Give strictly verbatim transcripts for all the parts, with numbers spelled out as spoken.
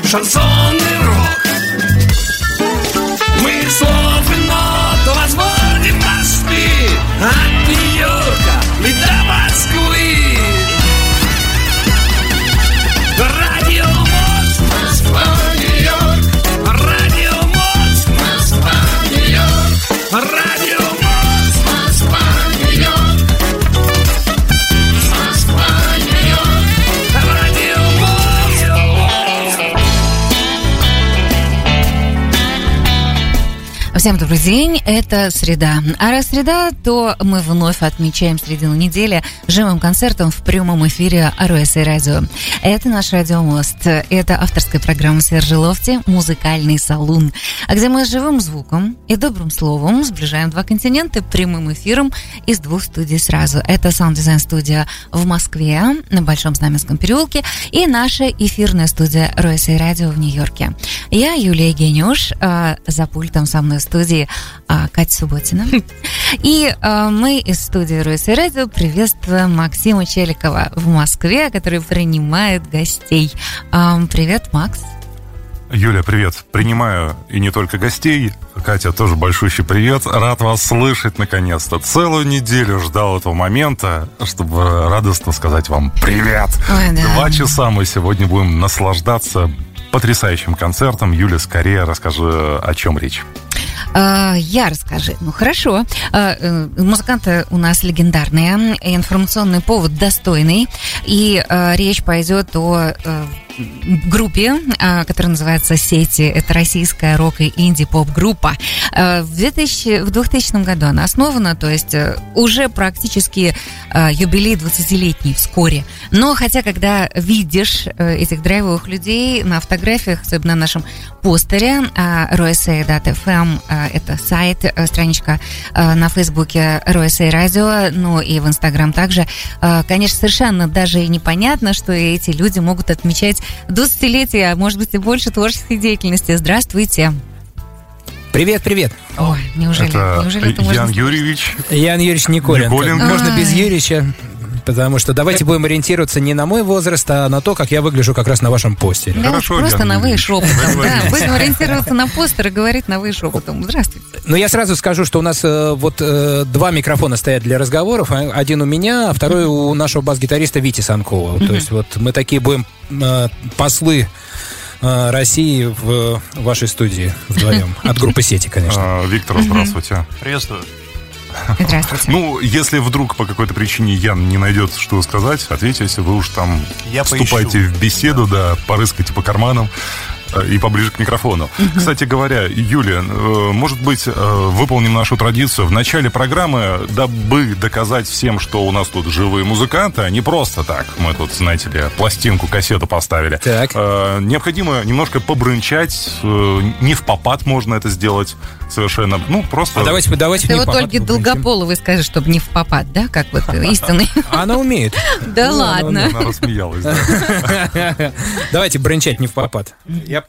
шансонный рок. Мы слов и нот возводим мосты от Нью-Йорка и до Москвы. Радио МОЗ, Москва, Нью-Йорк. Радио МОЗ, Москва, Нью-Йорк. Радио МОЗ, Москва, Нью-Йорк. Москва, Нью-Йорк. Радио МОЗ. Всем добрый день, это среда. А раз среда, то мы вновь отмечаем середину недели живым концертом в прямом эфире РУСА Радио. Это наш радиомост, это авторская программа Сержа Лофти «Музыкальный салун», где мы с живым звуком и добрым словом сближаем два континента прямым эфиром из двух студий сразу. Это саунд-дизайн-студия в Москве, на Большом Знаменском переулке, и наша эфирная студия РУСА Радио в Нью-Йорке. Я Юлия Генюш, а за пультом со мной в студии а, Катя Субботина. И а, мы из студии РУСА Радио приветствуем Максима Челикова в Москве, который принимает гостей. А, привет, Макс. Юля, привет. Принимаю и не только гостей. Катя, тоже большущий привет. Рад вас слышать наконец-то. Целую неделю ждал этого момента, чтобы радостно сказать вам привет. Ой, да. Два часа мы сегодня будем наслаждаться потрясающим концертом. Юля, скорее расскажи, о чем речь. Я расскажи. Ну, хорошо. Музыканты у нас легендарные, информационный повод достойный, и речь пойдет о группе, которая называется «Сети». Это российская рок- и инди-поп-группа. В двухтысячном году она основана, то есть уже практически юбилей двадцатилетний вскоре. Но хотя, когда видишь этих драйвовых людей на фотографиях, особенно на нашем постере РУСА точка эф эм, это сайт, страничка на Фейсбуке РУСА Радио, ну и в Инстаграм также, конечно, совершенно даже и непонятно, что эти люди могут отмечать двадцатилетие, а может быть и больше творческой деятельности. Здравствуйте. Привет, привет. Ой, неужели это, неужели это Ян можно... Юрьевич. Ян Юрьевич Николенко. Николенко. Можно без Юрьевича, потому что давайте будем ориентироваться не на мой возраст, а на то, как я выгляжу как раз на вашем постере. Да, Хорошо, просто Ян на вы Юрьевич. шепотом. Да, будем ориентироваться на постер и говорить на вы шепотом. Здравствуйте. Но я сразу скажу, что у нас э, вот э, два микрофона стоят для разговоров. Один у меня, а второй у нашего бас-гитариста Вити Санкова. Mm-hmm. То есть вот мы такие будем э, послы э, России в вашей студии вдвоем. От группы «Сети», конечно. Виктор, здравствуйте. Приветствую. Здравствуйте. Ну, если вдруг по какой-то причине Ян не найдет, что сказать, ответьте, если вы уж там Я вступайте поищу. в беседу, да, порыскайте по карманам и поближе к микрофону. Uh-huh. Кстати говоря, Юля, может быть, выполним нашу традицию. В начале программы, дабы доказать всем, что у нас тут живые музыканты, а не просто так. Мы тут, знаете ли, пластинку, кассету поставили. Так. Необходимо немножко побрынчать. Не в попад можно это сделать совершенно. Ну, просто... А давайте, давайте Ты не вот попад, Ольге побрынчим. Долгополовой скажешь, чтобы не в попад, да? Как вот истинный. Она умеет. Да ладно. Она рассмеялась, да. Давайте брынчать не в попад. Я...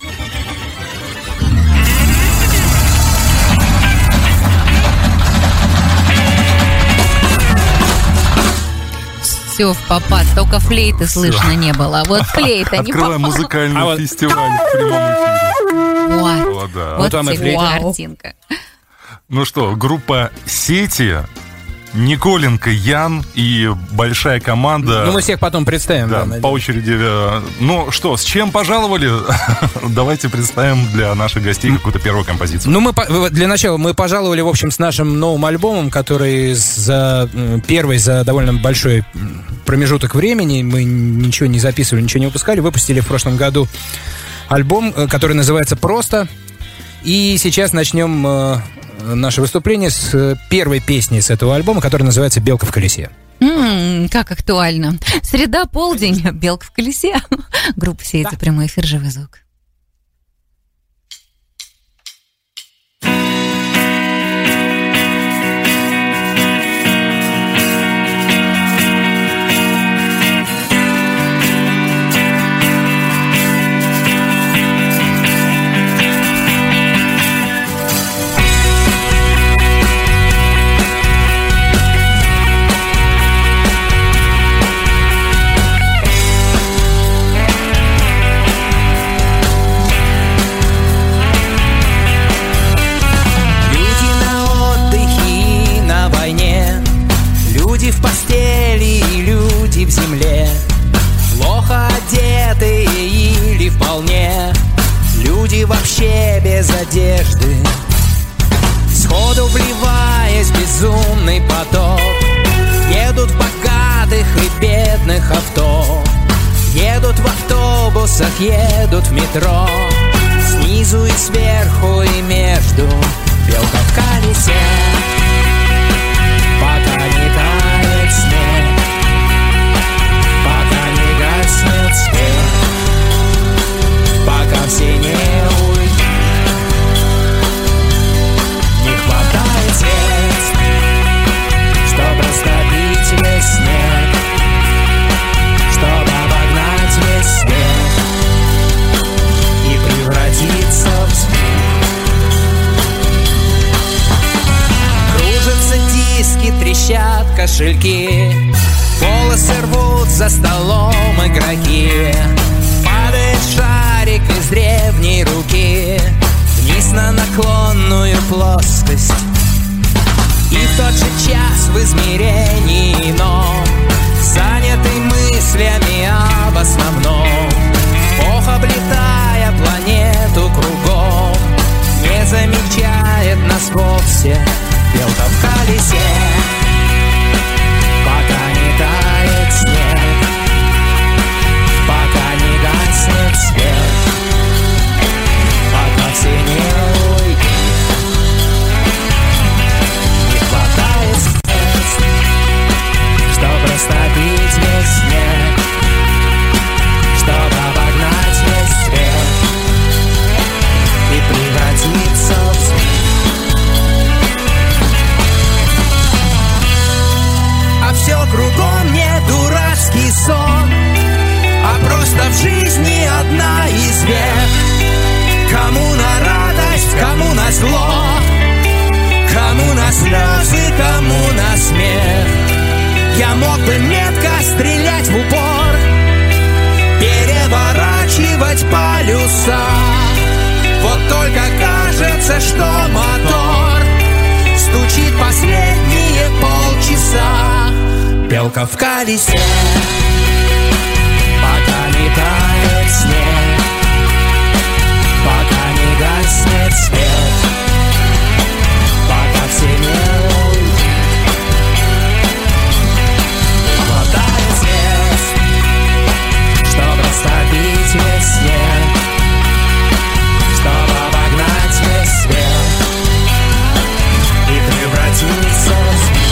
Все в попад, только флейты слышно не было. Вот флейта не Открываем попала. музыкальный А вот- фестиваль в прямом эфире. Вот, О, да. вот вам и тебе флейта. картинка. Ну что, группа «Сети», Николенко, Ян и большая команда. Ну, мы всех потом представим. Да, да, надеюсь. по очереди. э, Ну что, с чем пожаловали? Давайте представим для наших гостей какую-то первую композицию. Ну, мы по- для начала мы пожаловали, в общем, с нашим новым альбомом, который за м, первый за довольно большой м, промежуток времени, мы ничего не записывали, ничего не выпускали, выпустили в прошлом году альбом, э, который называется «Просто». И сейчас начнем э, наше выступление с э, первой песни с этого альбома, которая называется «Белка в колесе». М-м, как актуально. Среда, полдень, белка в колесе. Группа «Сети», прямой эфир, живой звук. без одежды, сходу вливаясь в безумный поток. Едут в богатых и бедных авто, едут в автобусах, едут в метро. Снизу и сверху и между, белка в колесе, пока не тает снег, пока не гаснет свет, пока все не уйдут. Не хватает средств, чтобы растопить весь снег, чтобы обогнать весь свет и превратиться в свет. Кружатся диски, трещат кошельки, волосы рвут за столом игроки. Падает шарик из древней руки вниз на наклонную плоскость. И в тот же час в измерении ином, занятый мыслями об основном, Бог, облетая планету кругом, не замечает нас вовсе, белка в колесе, пока не тает снег, пока не гаснет свет, пока все не уйдут. Не хватает средств, чтобы растопить весь снег, чтобы обогнать весь свет и превратиться в свет. А все кругом не дурацкий сон, а просто в жизни одна из век. Кому на радость, кому на зло, кому на слезы, кому на смех. Я мог бы метко стрелять в упор, переворачивать полюса. Вот только кажется, что мотор стучит последние полчаса. Белка в колесе, пока не тает снег, пока не гаснет свет, пока все не уйдут. Не хватает средств, чтобы растопить весь снег, чтобы обогнать весь свет и превратиться в свет.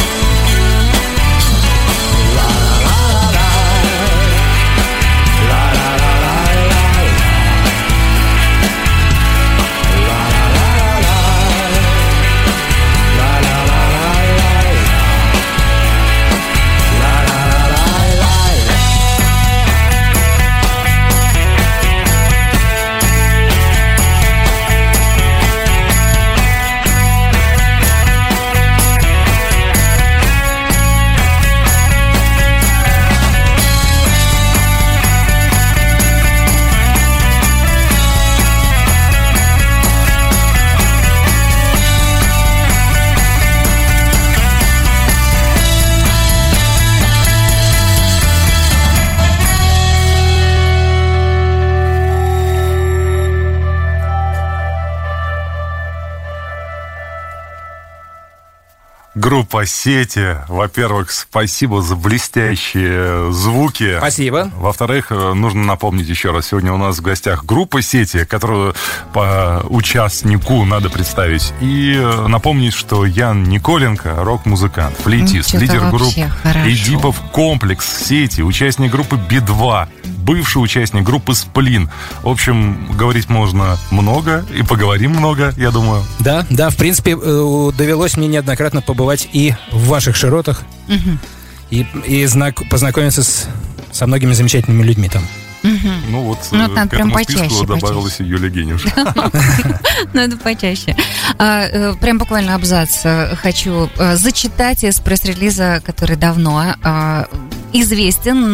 Группа «Сети». Во-первых, спасибо за блестящие звуки. Спасибо. Во-вторых, нужно напомнить еще раз. Сегодня у нас в гостях группа «Сети», которую по участнику надо представить. И напомнить, что Ян Николенко, рок-музыкант, флейтист, Что-то лидер групп хорошо. «Эдипов комплекс», «Сети», участник группы Би два, бывший участник группы «Сплин». В общем, говорить можно много и поговорим много, я думаю. Да, да, в принципе, довелось мне неоднократно побывать и в ваших широтах, угу. и, и знак, познакомиться с, со многими замечательными людьми там. Угу. Ну вот, ну, к этому почаще, списку почаще. добавилась и Юлия Генюш. Надо почаще. Прям буквально абзац хочу зачитать из пресс-релиза, который давно известен, но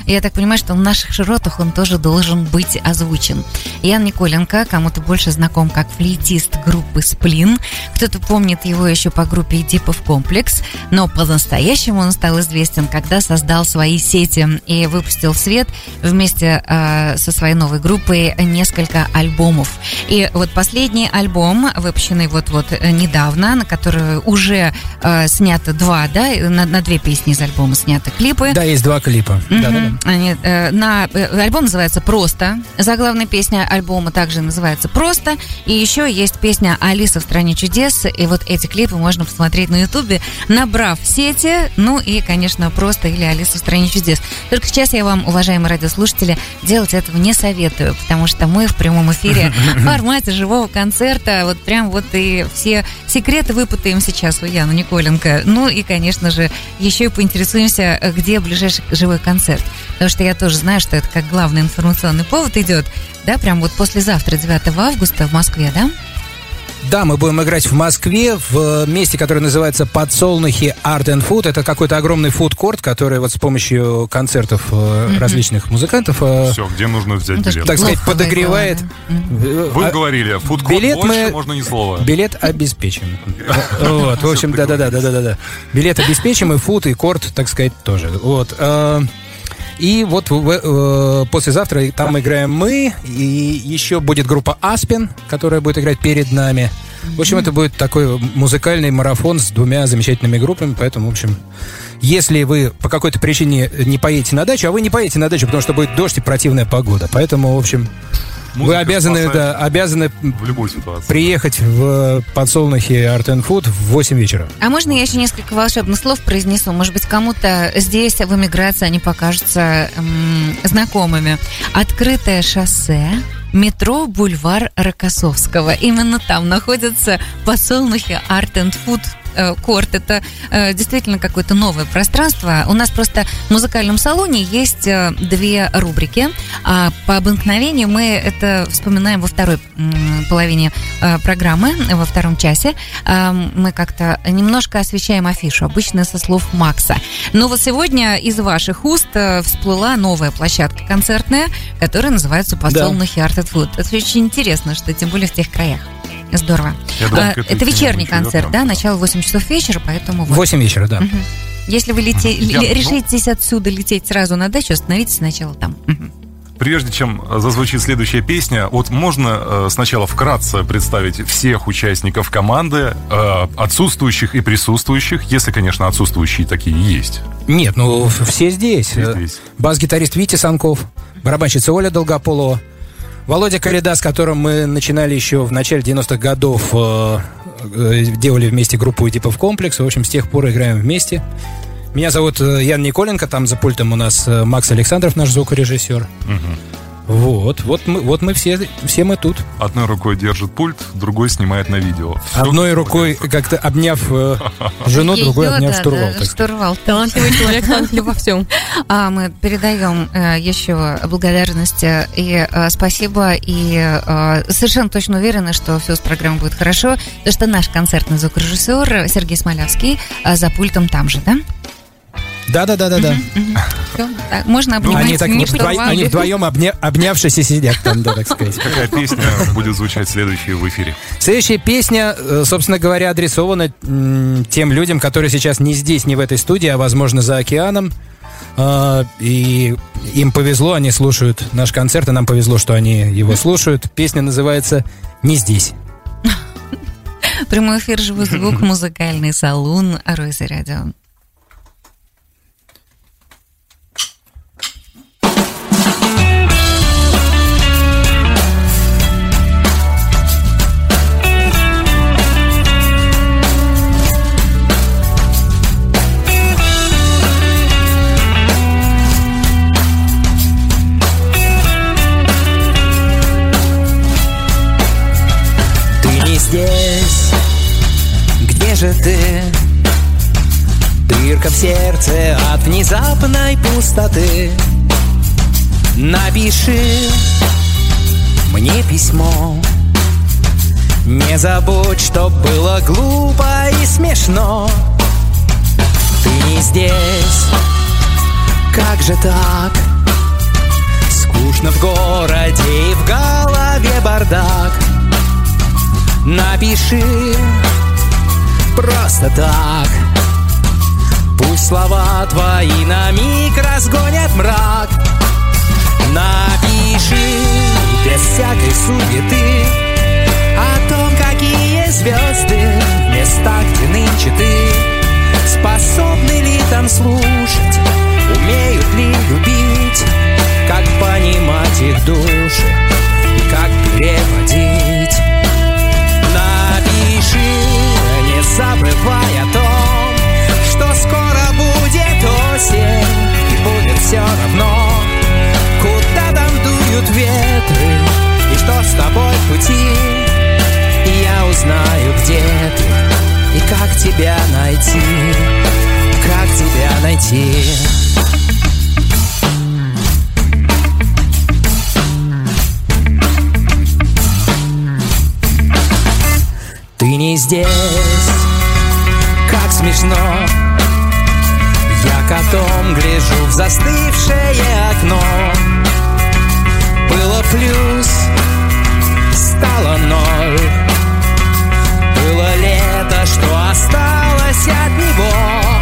И я так понимаю, что в наших широтах он тоже должен быть озвучен. Ян Николенко, кому-то больше знаком как флейтист группы «Сплин». Кто-то помнит его еще по группе «Эдипов комплекс», но по-настоящему он стал известен, когда создал свои сети и выпустил в свет вместе э, со своей новой группой несколько альбомов. И вот последний альбом, выпущенный вот-вот недавно, на который уже э, снято два, да, на, на две песни из альбома сняты клипы. Да, есть два клипа. Mm-hmm. Да, да, да. Они, э, на, э, альбом называется «Просто». Заглавная песня альбома также называется «Просто». И еще есть песня «Алиса в стране чудес». И вот эти клипы можно посмотреть на Ютубе, набрав сети, ну и, конечно, «Просто» или «Алиса в стране чудес». Только сейчас я вам, уважаемые радиослушатели, делать этого не советую, потому что мы в прямом эфире в формате живого концерта. Вот прям вот и все секреты выпытаем сейчас у Яна Николенко. Ну и, конечно же, еще и поинтересуемся, где ближайший живой концерт. Потому что я тоже знаю, что это как главный информационный повод идет, да, прям вот послезавтра, девятого августа в Москве, да? Да, мы будем играть в Москве в месте, которое называется «Подсолнухи Art and Food». Это какой-то огромный фудкорт, который вот с помощью концертов mm-hmm. различных музыкантов... Все, где нужно взять ну, билет? Так сказать, подогревает. Mm-hmm. Вы говорили, фудкорт билет больше, мы... можно ни слова. Билет обеспечен. Вот, в общем, да-да-да. Билет обеспечен, и фуд, и корт, так сказать, тоже. Вот. И вот э, послезавтра там играем мы, и еще будет группа Аспен, которая будет играть перед нами. В общем, это будет такой музыкальный марафон с двумя замечательными группами, поэтому, в общем, если вы по какой-то причине не поедете на дачу, а вы не поедете на дачу, потому что будет дождь и противная погода, поэтому, в общем... Музыка вы обязаны, да, обязаны в любой ситуации, приехать в Подсолнухи Art and Food в восемь вечера. А можно я еще несколько волшебных слов произнесу? Может быть, кому-то здесь, в эмиграции, они покажутся м- знакомыми. Открытое шоссе, метро, бульвар Рокоссовского. Именно там находится Подсолнухи Art and Food Корт. Это э, действительно какое-то новое пространство. У нас просто в музыкальном салоне есть э, две рубрики. А по обыкновению мы это вспоминаем во второй м, половине э, программы, во втором часе. Э, мы как-то немножко освещаем афишу, обычно со слов Макса. Но вот сегодня из ваших уст э, всплыла новая площадка концертная, которая называется «Подсолнухи Art and Food». Это очень интересно, что тем более в тех краях. Здорово. Думаю, а, это вечерний концерт, живет, да? Начало восемь часов вечера, поэтому... Вот. восемь вечера, да. Угу. Если вы лете... Я, решитесь ну... отсюда лететь сразу на дачу, остановитесь сначала там. Угу. Прежде чем зазвучит следующая песня, вот можно э, сначала вкратце представить всех участников команды, э, отсутствующих и присутствующих, если, конечно, отсутствующие такие есть. Нет, ну все здесь. Все здесь. Бас-гитарист Витя Санков, барабанщица Оля Долгополова, Володя Коляда, с которым мы начинали еще в начале девяностых годов, э, э, делали вместе группу «Эдипов комплекс». В общем, с тех пор играем вместе. Меня зовут Ян Николенко, там за пультом у нас Макс Александров, наш звукорежиссер. Угу. Вот, вот мы, вот мы все, все мы тут. Одной рукой держит пульт, другой снимает на видео. Все Одной рукой как-то обняв э, жену, Ее, другой обняв да, штурвал. Да, штурвал. Талантливый человек, талантлив во всем. А мы передаем э, еще благодарности и э, спасибо. И э, совершенно точно уверены, что все с программой будет хорошо. Потому что наш концертный звукорежиссер Сергей Смолявский э, за пультом там же, да? Да-да-да-да-да. Все, так, можно обнимать. Они, так, не вдво... они вдвоем обня... обнявшись и сидят там, да, так сказать. Какая песня будет звучать следующей в эфире? Следующая песня, собственно говоря, адресована тем людям, которые сейчас не здесь, не в этой студии, а, возможно, за океаном. И им повезло, они слушают наш концерт, и нам повезло, что они его слушают. Песня называется «Не здесь». Прямой эфир, живой звук, музыкальный салон Ройса Радио. Здесь, где же ты? Дырка в сердце от внезапной пустоты. Напиши мне письмо. Не забудь, что было глупо и смешно. Ты не здесь, как же так? скучно в городе и в голове бардак. Напиши просто так. Пусть слова твои на миг разгонят мрак. Напиши без всякой суеты о том, какие звезды в местах, где нынче ты. Способны ли там слушать, умеют ли любить, как понимать их души и как переводить. Напиши, не забывай о том, что скоро будет осень, и будет все равно, куда там дуют ветры, и что с тобой в пути. И я узнаю, где ты, и как тебя найти, как тебя найти. Ты не здесь, как смешно. Я котом гляжу в застывшее окно. Было плюс, стало ноль. Было лето, что осталось от него.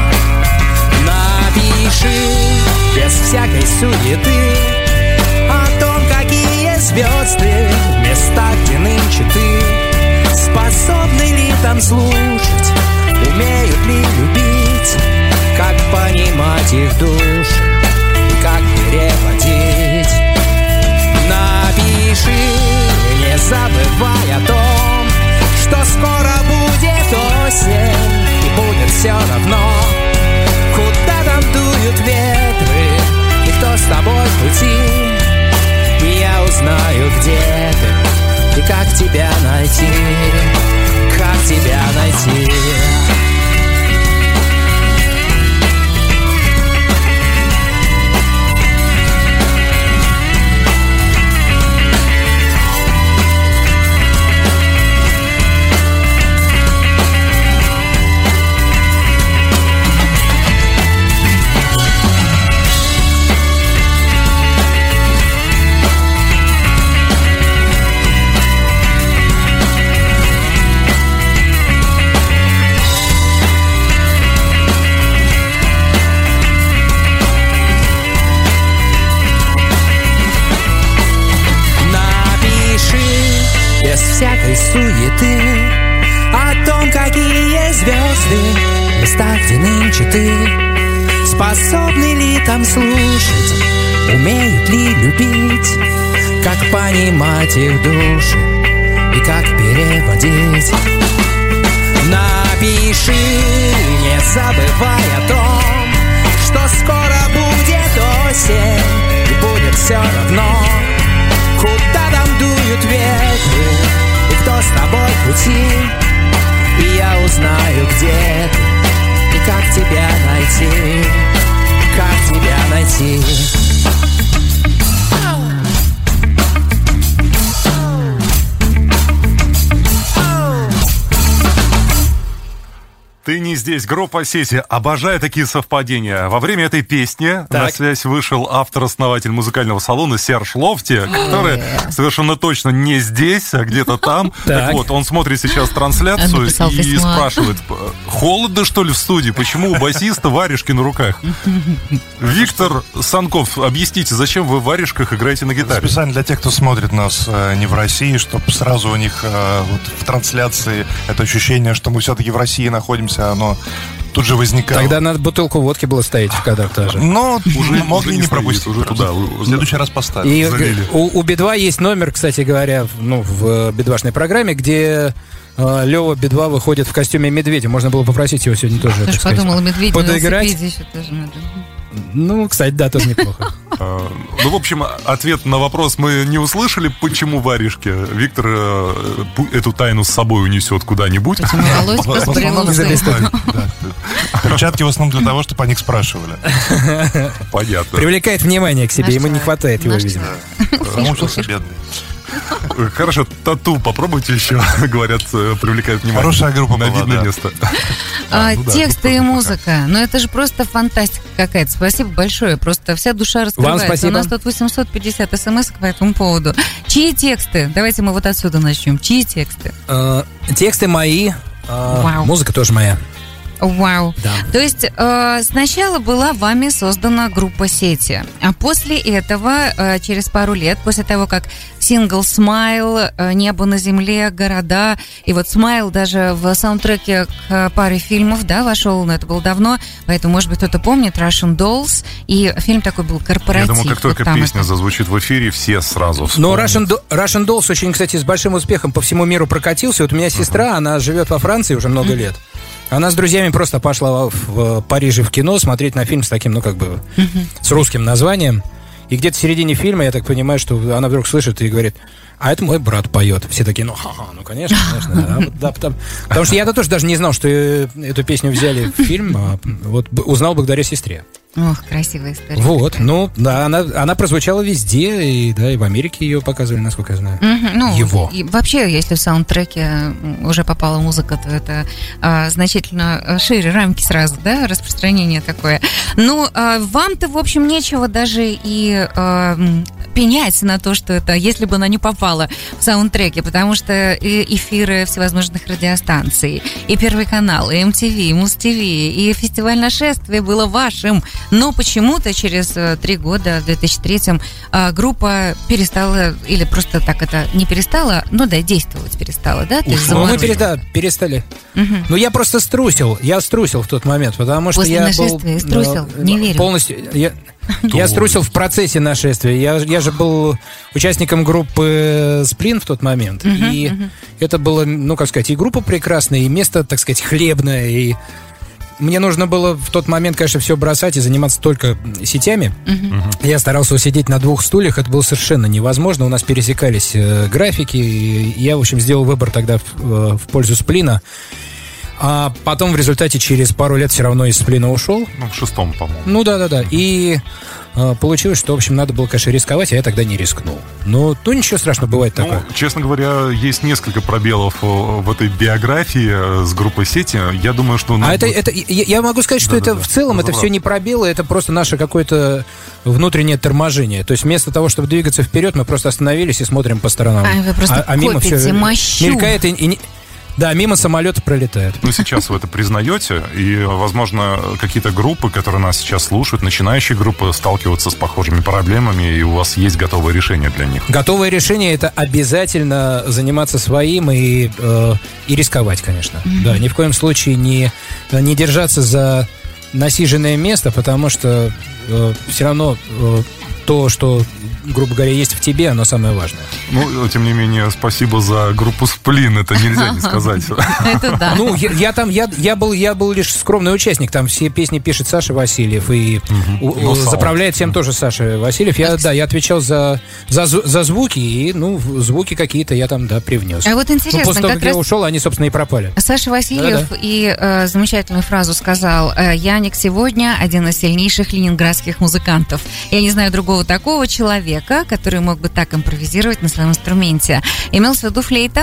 Напиши без всякой суеты о том, какие звезды в местах, где нынче ты. Способны ли там слушать, умеют ли любить, как понимать их души и как переводить. Напиши, не забывай о том, что скоро будет осень, и будет все равно, куда там дуют ветры, и кто с тобой в пути. И я узнаю, где ты, и как тебя найти, как тебя найти. Без всякой суеты о том, какие звезды в местах, где нынче ты. Способны ли там слушать, умеют ли любить, как понимать их души и как переводить. Напиши, не забывай о том, что скоро будет осень, и будет все равно, куда там дуют ветры, и кто с тобой в пути. И я узнаю, где ты, и как тебя найти, как тебя найти. Ты не здесь, группа Сети. Обожаю такие совпадения. Во время этой песни так. на связь вышел автор-основатель музыкального салона Серж Лофти, который совершенно точно не здесь, а где-то там. Так вот, он смотрит сейчас трансляцию и спрашивает: холодно, что ли, в студии? Почему у басиста варежки на руках? Виктор Санков, объясните, зачем вы в варежках играете на гитаре? Специально для тех, кто смотрит нас не в России, чтобы сразу у них вот, в трансляции это ощущение, что мы все-таки в России находимся, оно тут же возникало. Тогда надо бутылку водки было ставить в кадрах тоже. Но уже могли уже не пропустить. Уже туда. В следующий раз поставим. И у, у Би два есть номер, кстати говоря, ну, в Би два-шной программе, где э, Лёва Би два выходит в костюме медведя. Можно было попросить его сегодня тоже, так сказать, подумала, медведь подыграть. на велосипеде еще тоже надо. Ну, кстати, да, тоже неплохо. Ну, в общем, ответ на вопрос мы не услышали, почему варежки. Виктор эту тайну с собой унесет куда-нибудь. Перчатки в основном для того, чтобы о них спрашивали. Понятно. Привлекает внимание к себе, ему не хватает его, видимо. Замучился, бедный. Хорошо, тату попробуйте еще, говорят, привлекает внимание. Хорошая группа на была, видное да. место. А, ну да, тексты тут и тоже музыка. Ну, это же просто фантастика какая-то. Спасибо большое. Просто вся душа раскрывается. спасибо. У нас тут восемьсот пятьдесят смс по этому поводу. Чьи тексты? Давайте мы вот отсюда начнем. Чьи тексты? Э, Тексты мои, э, Вау. музыка тоже моя. Вау. Да. То есть э, сначала была вами создана группа «Сети», а после этого, э, через пару лет, после того, как сингл «Смайл», э, «Небо на земле», «Города», и вот «Смайл» даже в саундтреке к паре фильмов, да, вошел, но это было давно, поэтому, может быть, кто-то помнит «Russian Dolls», и фильм такой был «Корпоратив». Я думаю, как только вот там песня это. зазвучит в эфире, все сразу Но вспомнят. Russian, Do- Russian Dolls очень, кстати, с большим успехом по всему миру прокатился. Вот у меня сестра, она живет во Франции уже много лет. Она с друзьями просто пошла в, в Париже в кино смотреть на фильм с таким, ну, как бы, с русским названием. И где-то в середине фильма, я так понимаю, что она вдруг слышит и говорит: а это мой брат поет. Все такие: ну, ха-ха, ну, конечно, конечно. Да, вот, да, потому, потому что я-то тоже даже не знал, что э, эту песню взяли в фильм, а вот б- узнал благодаря сестре. Ох, красивая история. Вот, ну, да, она, она прозвучала везде, и, да, и в Америке ее показывали, насколько я знаю. Мгм, ну, Его. И вообще, если в саундтреке м, уже попала музыка, то это а, значительно а, шире рамки сразу, да, распространение такое. Ну, а, вам-то, в общем, нечего даже и а, м, пенять на то, что это, если бы она не попала в саундтреке, потому что и эфиры всевозможных радиостанций, и Первый канал, и эм ти ви, и Муз-ТВ, и фестиваль «Нашествие» было вашим. Но почему-то через э, три года, в две тысячи третьем, э, группа перестала, или просто так это не перестала, ну да, действовать перестала, да? То есть Ну, мы заморозила. переда- перестали. Мгм. Ну, я просто струсил. Я струсил в тот момент, потому что После я нашествия был... струсил? э, Не верю. Полностью... Я, я струсил в процессе нашествия. Я, я же был участником группы «Сплин» в тот момент. И это было, ну, как сказать, и группа прекрасная, и место, так сказать, хлебное, и... Мне нужно было в тот момент, конечно, все бросать и заниматься только сетями. Я старался сидеть на двух стульях, это было совершенно невозможно. У нас пересекались э, графики, и я, в общем, сделал выбор тогда в, э, в пользу «Сплина». А потом в результате через пару лет все равно из «Сплина» ушел. Ну, в шестом, по-моему. Ну да-да-да. И э, получилось, что, в общем, надо было, конечно, рисковать, а я тогда не рискнул. Ну, ну ничего страшного, бывает Ну, такое. честно говоря, есть несколько пробелов э, в этой биографии э, с группой «Сети». Я думаю, что... А надо это, будет- это, я, я могу сказать, что это Да-да-да, в целом это все разобраться. не пробелы, это просто наше какое-то внутреннее торможение. То есть вместо того, чтобы двигаться вперед, мы просто остановились и смотрим по сторонам. Ай, вы просто копите всё мощу. мелькает и, и не- да, мимо самолета пролетает. Ну, сейчас вы это признаете, и, возможно, какие-то группы, которые нас сейчас слушают, начинающие группы, сталкиваются с похожими проблемами, и у вас есть готовое решение для них. Готовое решение — это обязательно заниматься своим и, э, и рисковать, конечно. Да, ни в коем случае не, не держаться за насиженное место, потому что э, все равно э, то, что, грубо говоря, есть в тебе, оно самое важное. Ну, тем не менее, спасибо за группу «Сплин», это нельзя не сказать. Это да. Ну, я, я там, я, я, был, я был лишь скромный участник, там все песни пишет Саша Васильев, и у- Ну, у- саунд. заправляет всем тоже Саша Васильев. Я, да, я отвечал за, за, зв- за звуки, и, ну, в- звуки какие-то я там, да, привнес. А вот Ну, интересно, после того, как как я раз ушел, они, собственно, и пропали. Саша Васильев и э, замечательную фразу сказал: э, «Яник сегодня один из сильнейших ленинградских музыкантов». Я не знаю другого такого человека, который мог бы так импровизировать на своем инструменте. Имелся в виду флейта?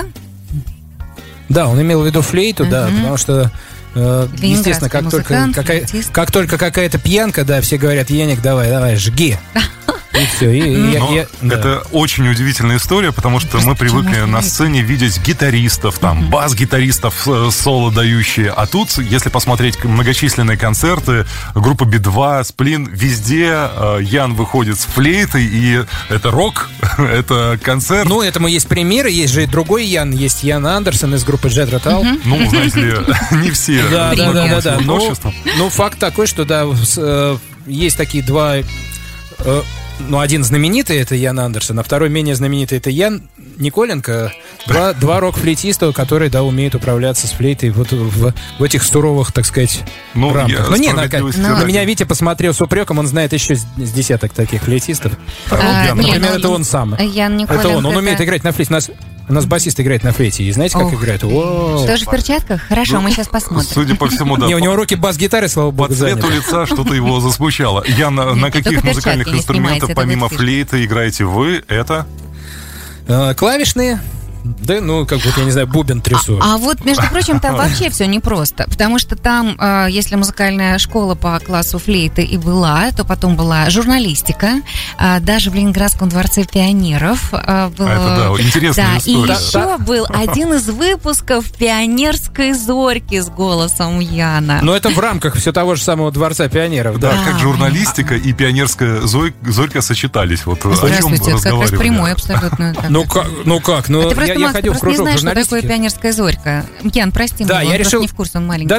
Да, он имел в виду флейту, да, Мгм. потому что, э, Ленинградский естественно, как только, музыкант, какая, флейтист. как только какая-то пьянка, да, все говорят: Яник, давай, давай, жги. И все, и, и я- Но я- да. это очень удивительная история, потому что мы привыкли почему на флейта? сцене видеть гитаристов, там, бас-гитаристов, э, соло дающие. А тут, если посмотреть многочисленные концерты, группа би два, «Сплин», везде э, Ян выходит с флейтой, и это рок, это концерт. Ну, этому есть примеры, есть же и другой Ян, есть Ян Андерсон из группы Jet Rotal. Ну, знаете ли, не все Да, да, да, да, знакомы с да. его Ну, творчеством. ну, факт такой, что да, с- э, есть такие два. э, ну, один знаменитый — это Ян Андерсон, а второй менее знаменитый — это Ян Николенко. Два, два рок-флейтиста, которые, да, умеют управляться с флейтой вот в, в этих суровых, так сказать, Ну, рамках. я Ну, не, на, справедливости на ради. меня Витя посмотрел с упреком, он знает еще с, с десяток таких флейтистов. А, Ян, не, Например, ну, это он сам. Ян Николенко. Это он, он умеет это- играть на флейте. У нас, у нас басист играет на флейте, и знаете, как Ох. играет? О, Тоже в перчатках? Хорошо, мы сейчас посмотрим. Судя по всему, да. не, у него руки бас-гитары, слава По богу, цвету заняты. лица что-то его засмущало. Я на, Нет, на не каких только музыкальных перчатки не инструментах, снимайте, это помимо будет фишка. флейты, играете вы? Это? Э, клавишные. Да, ну, как вот, я не знаю, бубен трясу. А, а вот, между прочим, там вообще все непросто, потому что там, э, если музыкальная школа по классу флейты и была, то потом была журналистика, э, даже в Ленинградском дворце пионеров. Э, был, А это, да, интересная да, история. и еще был один из выпусков «Пионерской зорьки» с голосом Яна. Но это в рамках все того же самого дворца пионеров, да. Да, как журналистика и пионерская зой- зорька сочетались. Вот о чем Здравствуйте, это как раз разговаривали. прямой абсолютно. так. Ну как, ну как, ну А ты просто, я, я Макс, ты ходил в просто не кружок знаешь, что такое журналистики. «Пионерская зорька». Ян, прости, Да, меня, я он просто решил- не в курсе, он маленький. Да,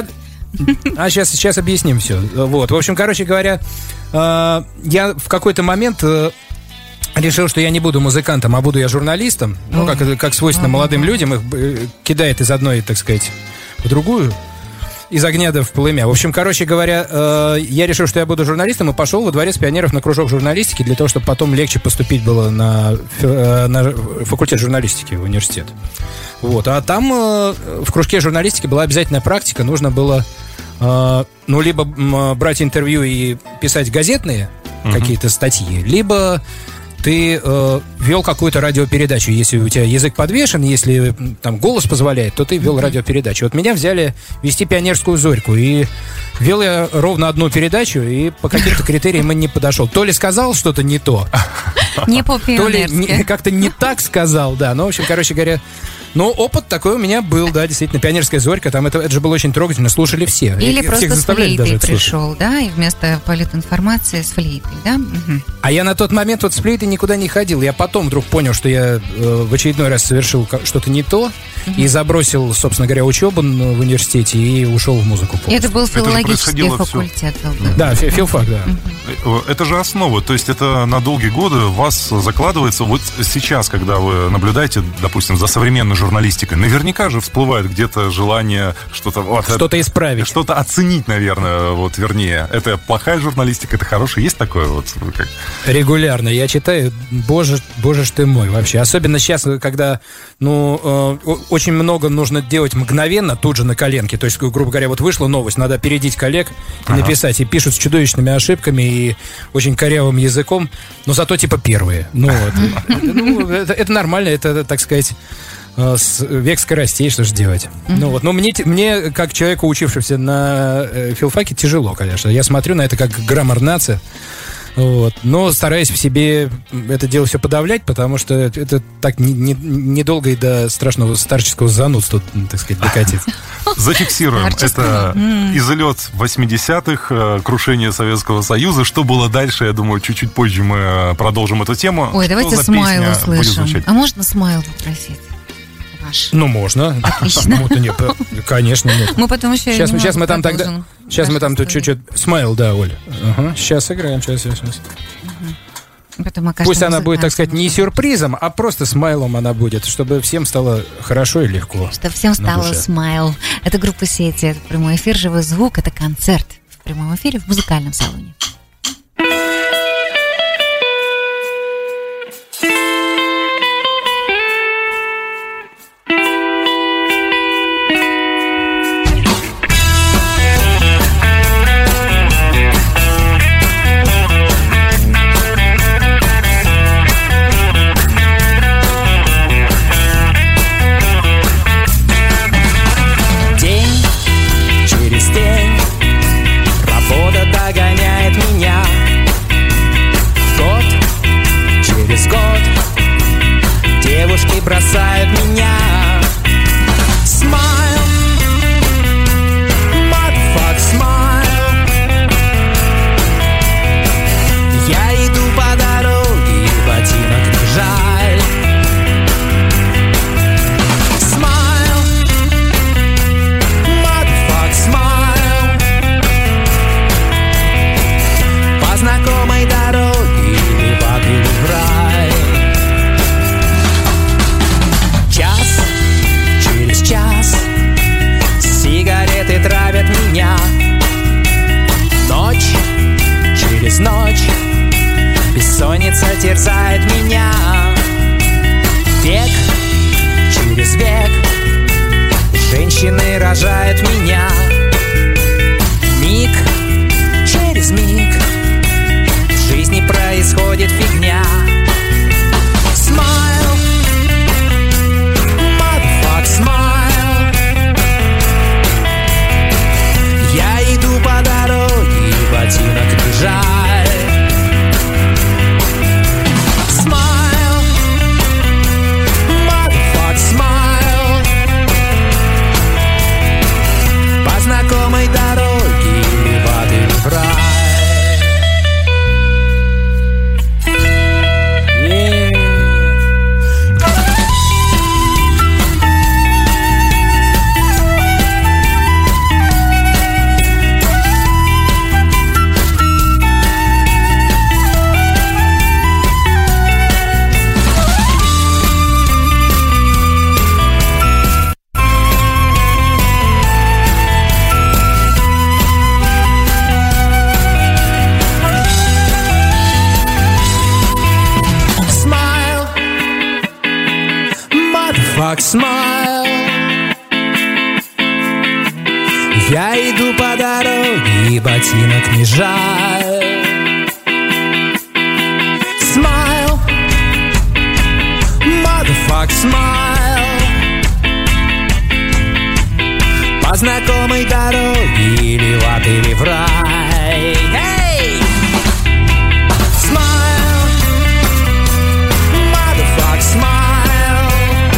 а сейчас, сейчас объясним все. Вот, в общем, короче говоря, э, я в какой-то момент э, решил, что я не буду музыкантом, а буду я журналистом. Ну, как, это- как свойственно молодым людям, их э, кидает из одной, так сказать, в другую. Из огня да в полымя. В общем, короче говоря, э, я решил, что я буду журналистом, и пошел во дворец пионеров на кружок журналистики для того, чтобы потом легче поступить было на, э, на факультет журналистики в университет. Вот. А там э, в кружке журналистики была обязательная практика. Нужно было э, ну, либо м, брать интервью и писать газетные uh-huh. какие-то статьи, либо ты э, вел какую-то радиопередачу. Если у тебя язык подвешен, если там голос позволяет, то ты вел радиопередачу. Вот меня взяли вести «Пионерскую зорьку», и вел я ровно одну передачу, и по каким-то критериям он не подошел. То ли сказал что-то не то, Не то ли не- по-пионерски. как-то не так сказал, да. Ну, в общем, короче говоря, но опыт такой у меня был, да, действительно. «Пионерская зорька», там это, это же было очень трогательно, слушали все. Или И просто всех с заставляли даже флейтой это слушать. пришел, да, и вместо политинформации с флейтой, да? Мгм. А я на тот момент вот с флейтой никуда не ходил. Я потом вдруг понял, что я э, в очередной раз совершил ка- что-то не то, и забросил, собственно говоря, учебу н- в университете и ушел в музыку. И это был же филологический происходило всё. факультет. был, да. Да, фи- филфак, да. Это же основа, то есть это на долгие годы у вас закладывается. Вот сейчас, когда вы наблюдаете, допустим, за современной журналистикой, наверняка же всплывает где-то желание что-то... Вот, Что-то исправить. Что-то оценить, наверное, вот вернее. Это плохая журналистика, это хорошая. Есть такое вот? Как... Регулярно. Я читаю, боже, боже ж ты мой, вообще. Особенно сейчас, когда, ну, э, о- очень много нужно делать мгновенно, тут же на коленке. То есть, грубо говоря, вот вышла новость, надо опередить коллег и Ага. написать. И пишут с чудовищными ошибками и очень корявым языком, но зато типа первые. Ну, вот. Ну, это, это нормально, это, так сказать, э, с- век скоростей, что же делать. Ну вот, но мне, те- мне, как человеку, учившемуся на э, филфаке, тяжело, конечно. Я смотрю на это как граммар нация. Вот. Но стараюсь в себе это дело все подавлять, потому что это так не- не- недолго и до страшного старческого занудства, так сказать, докатиться. Зафиксируем. Творческого. Это излет восьмидесятых, э, крушение Советского Союза. Что было дальше, я думаю, чуть-чуть позже мы э, продолжим эту тему. Ой, Что давайте за смайл песня будет услышим. звучать? А можно смайл попросить? Ваш. Ну, можно. Отлично. Почему-то нет. Конечно, нет. Мы потом еще... Сейчас, немного сейчас мы там тогда... продолжим Сейчас мы нашу там тут историю. чуть-чуть... Смайл, да, Оль. Ага. Сейчас сыграем, сейчас, сейчас, сейчас. Потом о каждом Пусть она будет, так сказать, музыканте. не сюрпризом, а просто смайлом она будет, чтобы всем стало хорошо и легко. Чтобы всем на стало душе. смайл. Это группа «Сети», это прямой эфир, живой звук, это концерт в прямом эфире в музыкальном салоне. День через день работа догоняет меня. Год через год девушки бросают меня. Smile, motherfuck, smile. Я иду по дороге, и ботинок не жаль. Smile, motherfuck, smile. По знакомой дороге или в ад, или в рай. Час через час сигареты травят меня. Ночь через ночь бессонница терзает меня. Век через век женщины рожают меня. Миг через миг в жизни происходит фигня. Smile, Motherfuck smile. Я иду по дороге, и ботинок не жаль. Smile, motherfuck smile. По знакомой дороге или в ад, или в рай. Hey! Smile, motherfuck smile.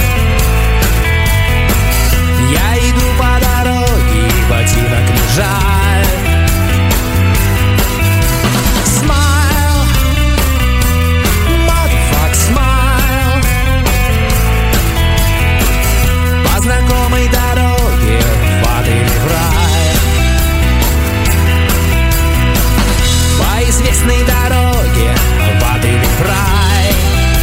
Я иду по дороге, и ботинок не жаль. Smile, motherfuck smile. По знакомой дороге в ад или в рай. По известной дороге в ад или в рай.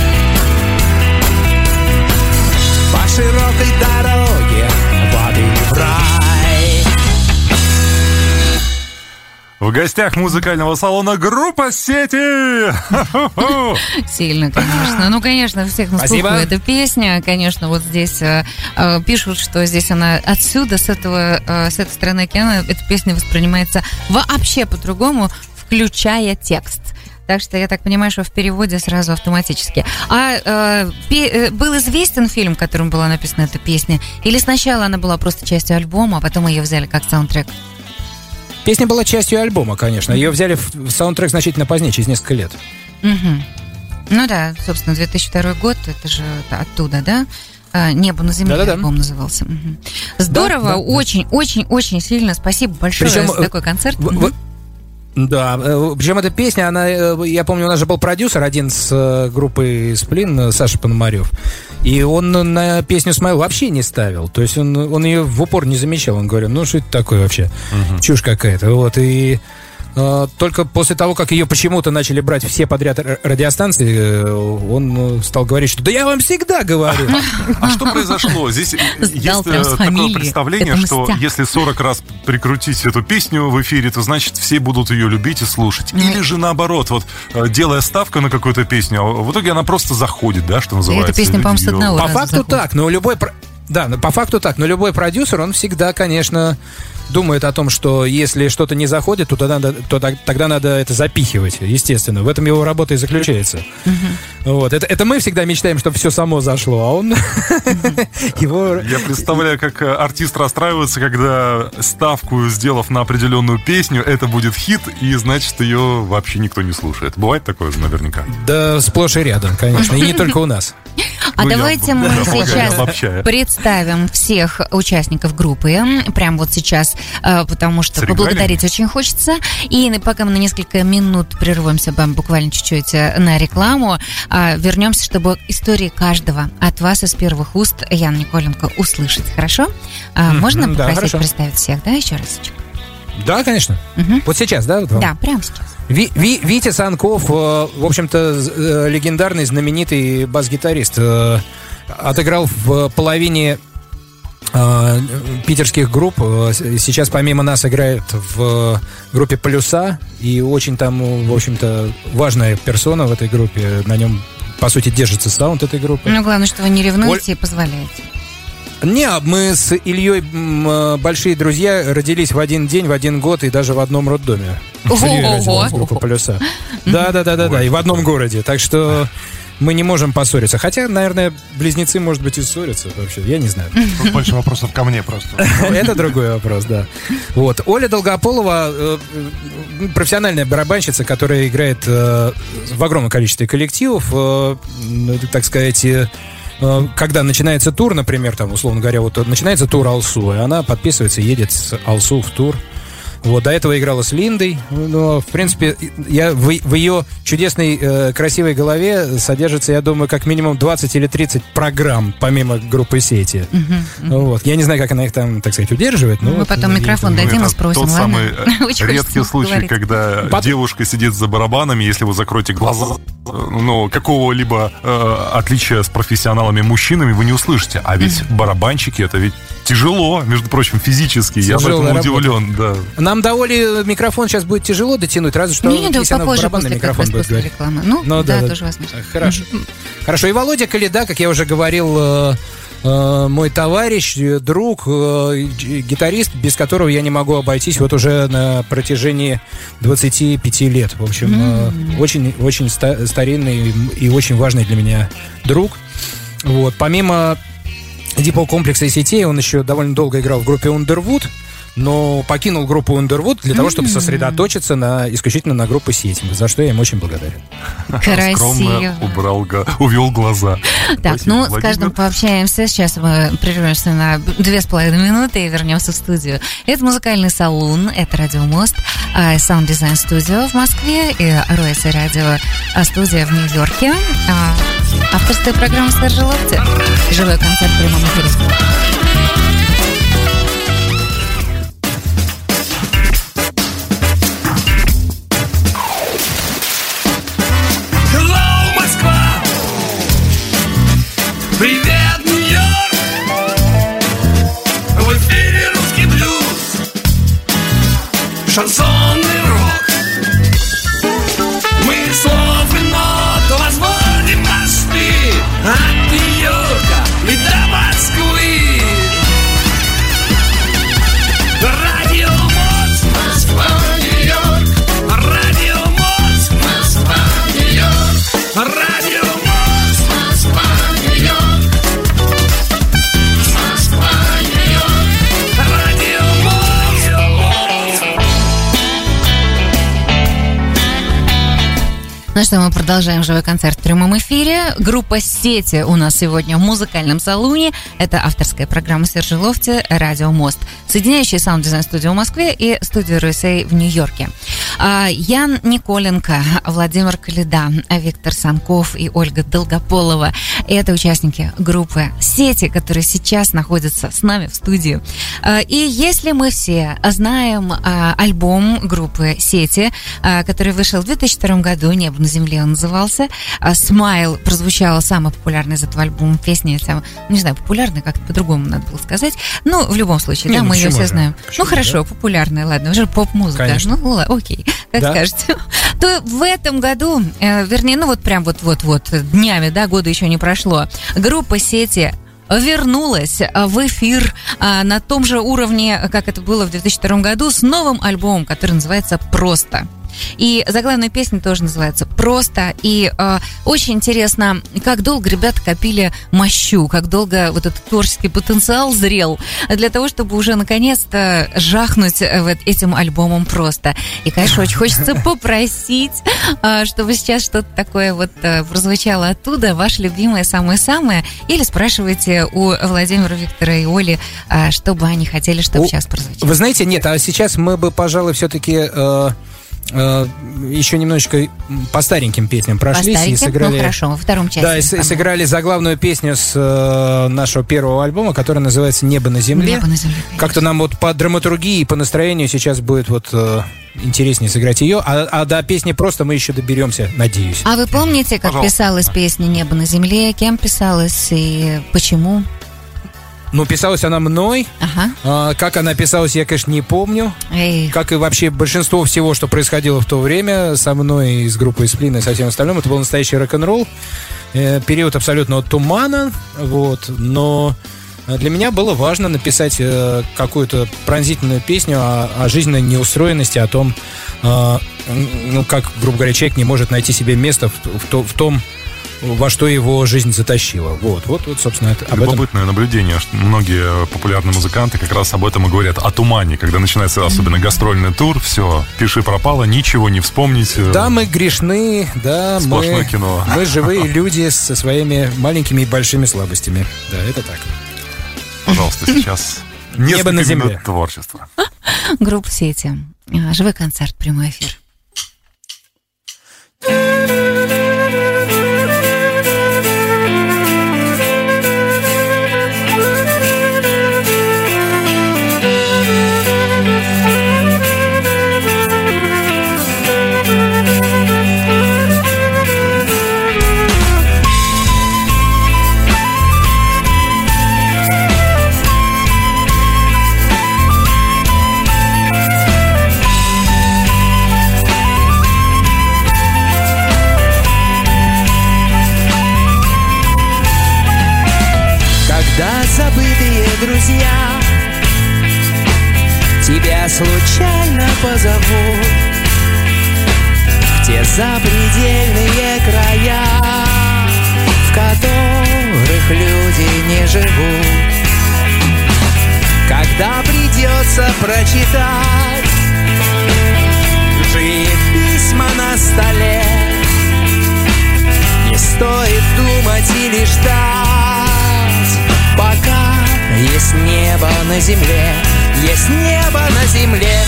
По широкой дороге в ад или в рай. В гостях музыкального салона группа «Сети». Сильно, конечно. Ну, конечно, у всех на слуху Спасибо. эта песня. Конечно, вот здесь э, э, пишут, что здесь она отсюда, с этого, э, с этой стороны океана, эта песня воспринимается вообще по-другому, включая текст. Так что я так понимаю, что в переводе сразу автоматически. А э, пе- э, был известен фильм, которым была написана эта песня? Или сначала она была просто частью альбома, а потом ее взяли как саундтрек? Песня была частью альбома, конечно. Ее взяли в саундтрек значительно позднее, через несколько лет. Угу. Ну да, собственно, две тысячи второй год, это же оттуда, да? А, «Небо на земле» Да-да-да. альбом назывался. Угу. Здорово, Да, да, очень-очень-очень сильно. Спасибо большое Причем, за такой концерт. В- в- Да, э, причем эта песня, она, э, я помню, у нас же был продюсер один с э, группы «Сплин», э, Саша Пономарев, и он на песню «Смайл» вообще не ставил, то есть он, он ее в упор не замечал, он говорил, ну что это такое вообще, uh-huh. чушь какая-то, вот, и э, только после того, как ее почему-то начали брать все подряд р- радиостанции, э, он стал говорить, что да я вам всегда говорю. А что произошло? Здесь Сдал есть прям с э, такое фамилией. представление, Это что мстя. если сорок раз прикрутить эту песню в эфире, то значит все будут ее любить и слушать. Или же наоборот, вот э, делая ставку на какую-то песню, а в итоге она просто заходит, да, что называется. Эта песня, Люди по-моему, с её- одного По раза факту заходит. так, но любой... про- Да, но по факту так, но любой продюсер, он всегда, конечно, думает о том, что если что-то не заходит, то тогда, надо- то так- тогда надо это запихивать, естественно. В этом его работа и заключается. Вот. Это, это мы всегда мечтаем, чтобы все само зашло, а он... его... Я представляю, как э, артист расстраивается, когда ставку, сделав на определенную песню, это будет хит, и значит ее вообще никто не слушает. Бывает такое же наверняка? Да, сплошь и рядом, конечно, и не только у нас. А Ну, я давайте б- мы да, помогаю, сейчас обобщая. представим всех участников группы. Прям вот сейчас, э, потому что Церемониально? поблагодарить очень хочется. И на- пока мы на несколько минут прервемся бам, буквально чуть-чуть э, на рекламу, э, вернемся, чтобы истории каждого от вас из первых уст, Ян Николенко, услышать. Хорошо? А, Можно да, попросить хорошо. представить всех, да, еще разочек? Да, конечно. Мгм. Вот сейчас, да? вот вам? Да, прямо сейчас. Ви- Ви- Витя Санков, э, в общем-то, з- э, легендарный, знаменитый бас-гитарист, э, отыграл в половине э, питерских групп. Э, с- Сейчас помимо нас играет в группе «Полюса», и очень там, в общем-то, важная персона в этой группе. На нем, по сути, держится саунд этой группы. Ну, главное, что вы не ревнуете и позволяете. Не, мы с Ильей м, э, большие друзья, родились в один день, в один год и даже в одном роддоме. С Ильей Ого. родилась группа «Полюса». Да, да, да, да, да, и в одном городе. Так что мы не можем поссориться. Хотя, наверное, близнецы, может быть, и ссорятся вообще. Я не знаю. Тут больше вопросов ко мне просто. Это другой вопрос, да. Вот. Оля Долгополова, э, э, профессиональная барабанщица, которая играет э, в огромном количестве коллективов, э, ну, так сказать, э, э, когда начинается тур, например, там, условно говоря, вот начинается тур Алсу, и она подписывается и едет с Алсу в тур. Вот, до этого играла с Линдой. Но, в принципе, я, в, в ее чудесной, э, красивой голове содержится, я думаю, как минимум двадцать или тридцать программ, помимо группы «Сети». Вот. Я не знаю, как она их там, так сказать, удерживает. но Мы вот, потом ну, микрофон Ну, дадим и это спросим, тот ладно? самый э, Очень редкий хочется случай, поговорить. когда Пот- девушка сидит за барабанами, если вы закроете глаза, э, ну, какого-либо э, отличия с профессионалами-мужчинами вы не услышите. А ведь барабанщики, это ведь тяжело, между прочим, физически. Я Тяжелая поэтому работа. удивлен, да. Нам до Оли микрофон сейчас будет тяжело дотянуть, разве что Не, да, если она в попозже, барабанный после, как микрофон раз будет после говорить. рекламы. Ну, Ну, да, да, да. тоже возможно. Хорошо. Хорошо. И Володя Коляда, как я уже говорил, э, э, мой товарищ, друг, э, гитарист, без которого я не могу обойтись вот уже на протяжении двадцати пяти лет. В общем, mm-hmm. э, очень, очень ста- старинный и очень важный для меня друг. Вот. Помимо Deep комплекса и сетей, он еще довольно долго играл в группе Underwood, но покинул группу Underwood для того, чтобы сосредоточиться на, исключительно на группе Сетинг, за что я им очень благодарен. Красиво. Скромно убрал, увел глаза. Так, Спасибо, ну, Владимир. с каждым пообщаемся. Сейчас мы прервемся на две с половиной минуты и вернемся в студию. Это музыкальный салон, это Радио Мост, Sound Design Studio в Москве и Роэс Радио студия в Нью-Йорке. Авторская программа Сержа Лофти. Живой концерт в прямом эфире. Привет, Нью-Йорк! В эфире русский блюз, шансонный рок. Мы слов и нот возводим мосты от Нью-Йорка и до Москвы. Радио Мост, Москва, Нью-Йорк. Радио Мост, Москва, Нью-Йорк. Радио Мост, Москва, Нью-Йорк. Ну что, мы продолжаем живой концерт в прямом эфире. Группа «Сети» у нас сегодня в музыкальном салоне. Это авторская программа Сержа Лофти, Радио Мост, соединяющая Sound Design студию в Москве и студию эр эс эй в Нью-Йорке. Ян Николенко, Владимир Калида, Виктор Санков и Ольга Долгополова – это участники группы «Сети», которые сейчас находятся с нами в студии. И если мы все знаем альбом группы «Сети», который вышел в две тысячи втором году, «Небо на земле» он назывался, «Смайл» прозвучала самая популярная из этого альбома песня, там, не знаю, популярная, как-то по-другому надо было сказать, ну, в любом случае, не, да, ну, мы ее все же? знаем. Почему, ну, хорошо, да? Популярная, ладно, уже поп-музыка. Конечно. Ну, ладно, окей, как да? скажете. То в этом году, э, вернее, ну, вот прям вот-вот-вот днями, да, года еще не прошло, группа «Сети» вернулась в эфир а, на том же уровне, как это было в две тысячи втором году, с новым альбомом, который называется «Просто». И заглавная песня тоже называется «Просто». И э, очень интересно, как долго ребята копили мощу, как долго вот этот творческий потенциал зрел для того, чтобы уже наконец-то жахнуть вот этим альбомом «Просто». И, конечно, очень хочется попросить, э, чтобы сейчас что-то такое вот э, прозвучало оттуда, ваше любимое самое-самое, или спрашивайте у Владимира, Виктора и Оли, э, что бы они хотели, чтобы у, сейчас прозвучало. Вы знаете, нет, а сейчас мы бы, пожалуй, все-таки... Э... еще немножечко по стареньким песням прошлись. По стареньким? И сыграли, ну хорошо, во втором части. Да, и с, сыграли заглавную песню с э, нашего первого альбома, которая называется «Небо на земле». «Небо на земле». Как-то нам вот по драматургии и по настроению сейчас будет вот э, интереснее сыграть ее, а, а до песни «Просто» мы еще доберемся, надеюсь. А вы помните, как Пожалуйста. писалась песня «Небо на земле», кем писалась и почему? Ну, писалась она мной. Ага. А, как она писалась, я, конечно, не помню. Эй. Как и вообще большинство всего, что происходило в то время со мной, и с группой «Сплин» и со всем остальным. Это был настоящий рок-н-ролл. Э, период абсолютного тумана. Вот. Но для меня было важно написать э, какую-то пронзительную песню о, о жизненной неустроенности, о том, э, ну, как, грубо говоря, человек не может найти себе место в, в, то, в том, во что его жизнь затащила. Вот, вот, вот, собственно, это, об Любопытное этом... наблюдение, что многие популярные музыканты как раз об этом и говорят, о тумане, когда начинается особенно гастрольный тур, все, пиши пропало, ничего не вспомнить. Да, мы грешны, да, Сплошное мы, кино. мы живые люди со своими маленькими и большими слабостями. Да, это так. Пожалуйста, сейчас «Небо на земле». минут творчества. Группа «Сети». Живой концерт, прямой эфир. тебя случайно позовут в те запредельные края, в которых люди не живут. Когда придется прочитать чужие письма на столе, не стоит думать или ждать, пока есть небо на земле, есть небо на земле.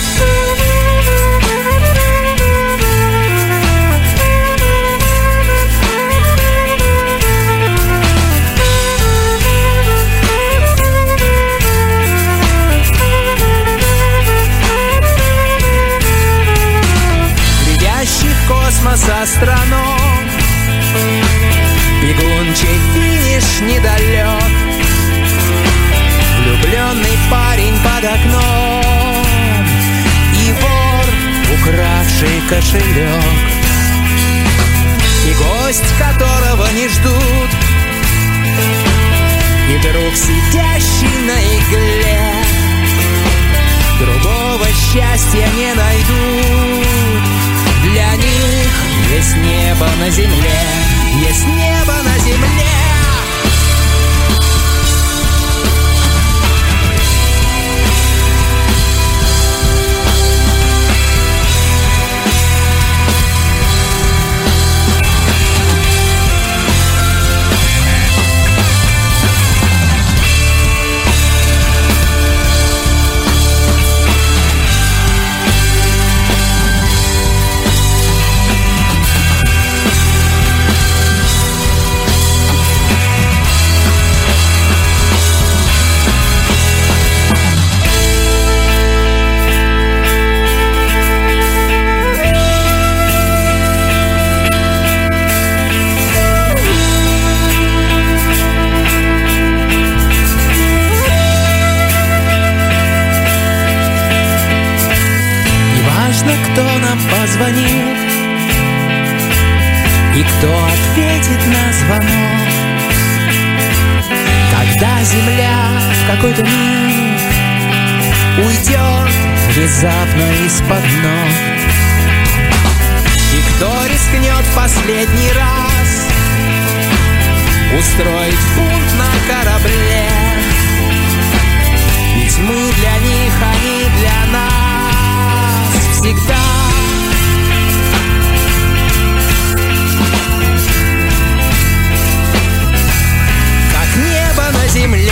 Летящий в космос астроном, бегун, чей финиш недалек, влюбленный парень под окном и вор, укравший кошелек, и гость, которого не ждут, и друг, сидящий на игле, другого счастья не найдут. Для них есть небо на земле, есть небо на земле. Кто нам позвонит и кто ответит на звонок, когда земля в какой-то миг уйдет внезапно из-под ног, и кто рискнет в последний раз устроить бунт на корабле, ведь мы для них, они для нас всегда. Как небо на земле.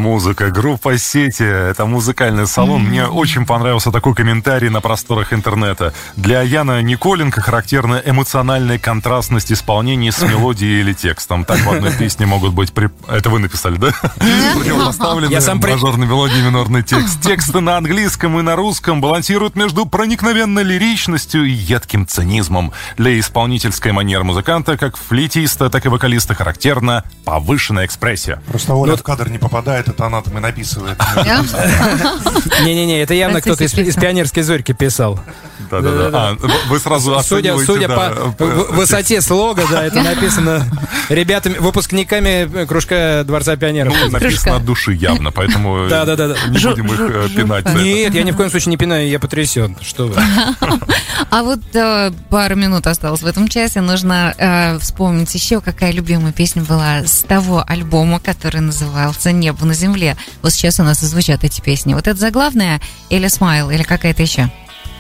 Музыка, группа «Сети» — это музыкальный салон. Мне очень понравился такой комментарий на просторах интернета. Для Яна Николенко характерна эмоциональная контрастность исполнения с мелодией или текстом. Так в одной песне могут быть... При... Это вы написали, да? Противопоставлены мажорный мелодии, минорный текст. Тексты на английском и на русском балансируют между проникновенной лиричностью и едким цинизмом. Для исполнительской манеры музыканта, как флейтиста, так и вокалиста, характерна повышенная экспрессия. Просто Оля в кадр не попадает, это она там и написывает. Не-не-не, это явно кто-то из «Пионерской зорьки» писал. Да-да-да. Вы сразу оцениваете... Судя по высоте слога, да, это написано ребятами, выпускниками кружка Дворца пионеров. Написано от души явно, поэтому не будем их пинать. Нет, я ни в коем случае не пинаю, я потрясен. Что вы? А вот пару минут осталось в этом часе. Нужно вспомнить еще, какая любимая песня была с того альбома, который назывался «Небо на земле». Вот сейчас у нас и звучат эти песни. Вот это заглавная или «Смайл», или какая-то еще?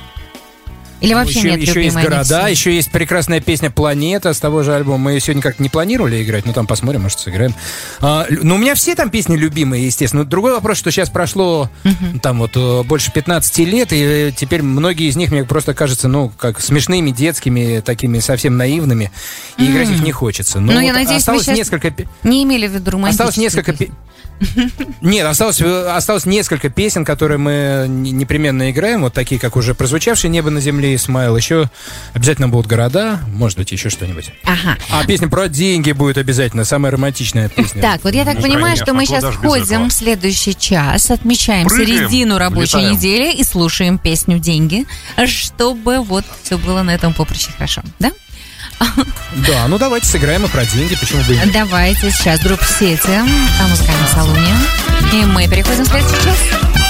Или вообще еще, нет еще есть города, все? Еще есть прекрасная песня «Планета» с того же альбома. Мы ее сегодня как-то не планировали играть, но там посмотрим, может, сыграем. А, ну, у меня все там песни любимые, естественно. Другой вопрос, что сейчас прошло uh-huh. там вот больше пятнадцати лет, и теперь многие из них мне просто кажутся, ну, как смешными, детскими, такими совсем наивными, и mm. играть их не хочется. Но ну, вот я надеюсь, осталось вы несколько... не имели в виду романтические Осталось несколько... песни. Нет, осталось, осталось несколько песен, которые мы непременно играем, вот такие, как уже прозвучавшие «Небо на земле» и «Смайл». Еще обязательно будут города, может быть, еще что-нибудь. Ага. А песня про деньги будет обязательно, самая романтичная песня. Так, вот я так ну, понимаю, конечно, что мы сейчас входим в следующий час, отмечаем Прыгаем, середину рабочей влетаем. недели и слушаем песню «Деньги», чтобы вот все было на этом поприще хорошо, да? Да, ну давайте сыграем и про деньги, почему бы и нет. Давайте, сейчас группа «Сети» в музыкальном салоне. И мы переходим в следующий час.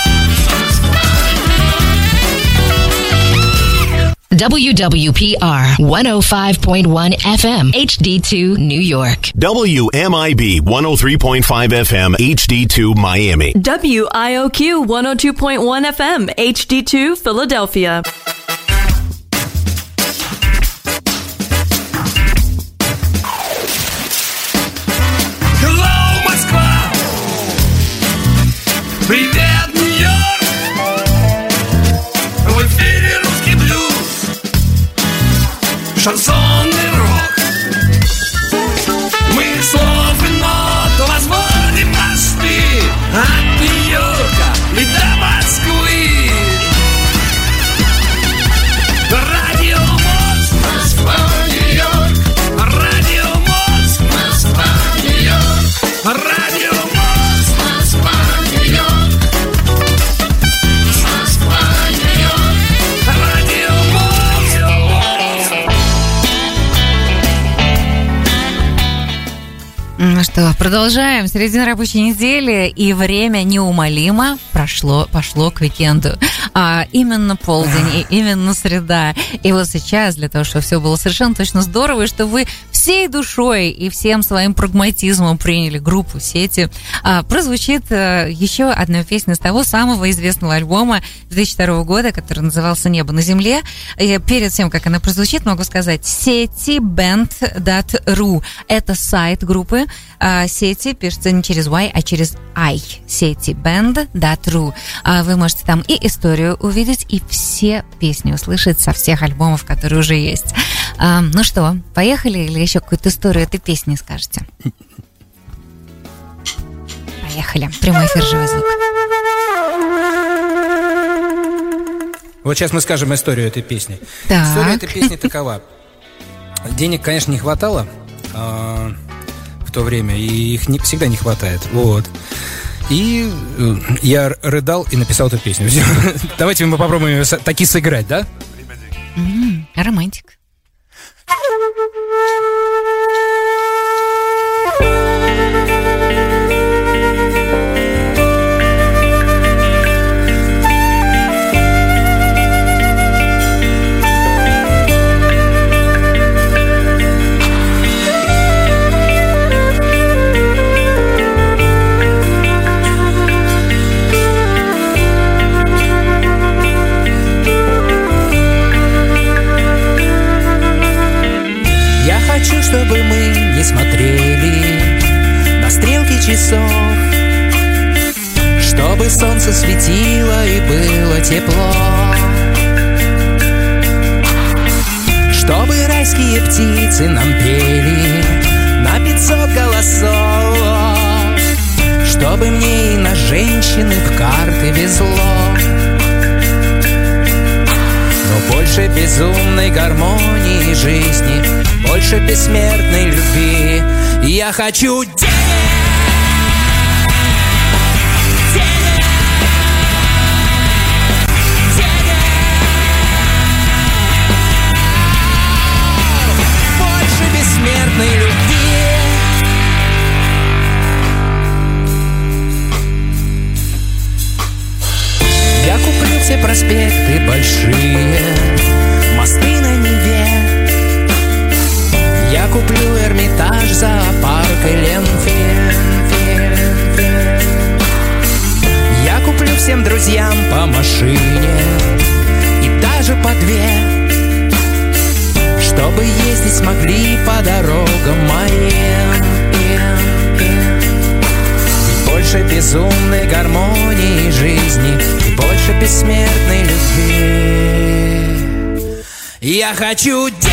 дабл-ю дабл ю пи ар сто пять и один эф эм эйч ди два New York. дабл ю эм ай би сто три и пять эф эм эйч ди два Miami. дабл ю ай о кью сто два и один эф эм эйч ди два Philadelphia. Привет, Нью-Йорк! В эфире русский блюз, шансонный рок. Мы слов и нот возводим мосты от Нью-Йорка и до Москвы. Радио Москва, Москва, Нью-Йорк. Радио Москва, Москва, Нью-Йорк. Радио Ну что, продолжаем. Середина рабочей недели, и время неумолимо прошло, пошло к уикенду. А именно полдень, и именно среда. И вот сейчас, для того, чтобы все было совершенно точно здорово, и чтобы вы всей душой и всем своим прагматизмом приняли группу «Сети», а, прозвучит а, еще одна песня с того самого известного альбома две тысячи второго года, который назывался «Небо на земле». И перед тем, как она прозвучит, могу сказать, сети бэнд точка ру. Это сайт группы. А, «Сети» пишется не через Y, а через I. сети бэнд точка ру. А, вы можете там и историю увидеть, и все песни услышать со всех альбомов, которые уже есть. А, ну что, поехали, или еще какую-то историю этой песни скажете? Поехали. Прямой эфир, живой звук. Вот сейчас мы скажем историю этой песни. Так. История этой песни такова. Денег, конечно, не хватало а, в то время, и их не, всегда не хватает. Вот. И э, я рыдал и написал эту песню. Давайте мы попробуем ее таки сыграть, да? Mm-hmm. Романтик. солнце светило и было тепло. Чтобы райские птицы нам пели на пятьсот голосов, чтобы мне и на женщины в карты везло. Но больше безумной гармонии жизни, больше бессмертной любви я хочу денег. Бессмертной любви. Я куплю все проспекты большие, мосты на Неве. Я куплю Эрмитаж, зоопарк и Ленфилд. Я куплю всем друзьям по машине и даже по две, чтобы ездить смогли по дорогам моим. И больше безумной гармонии жизни, и больше бессмертной любви. Я хочу денег.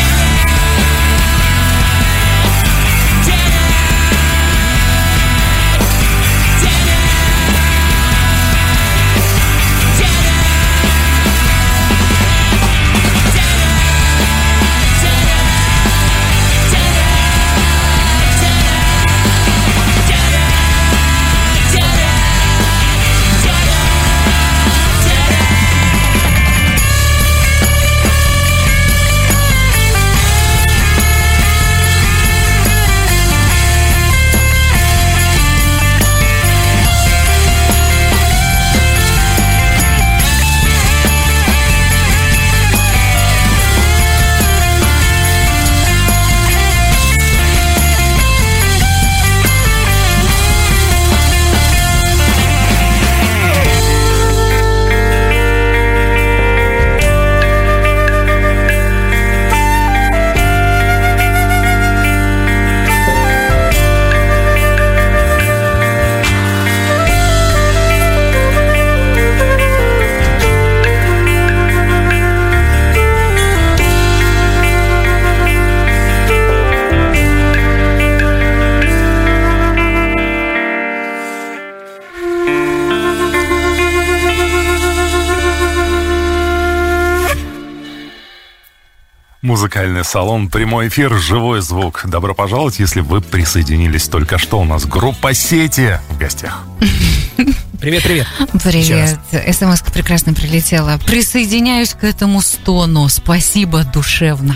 Музыкальный салон, прямой эфир, живой звук. Добро пожаловать, если вы присоединились только что. У нас группа «Сети» в гостях. Привет, привет. Привет. СМС-ка прекрасно прилетела. Присоединяюсь к этому стону. Спасибо душевно.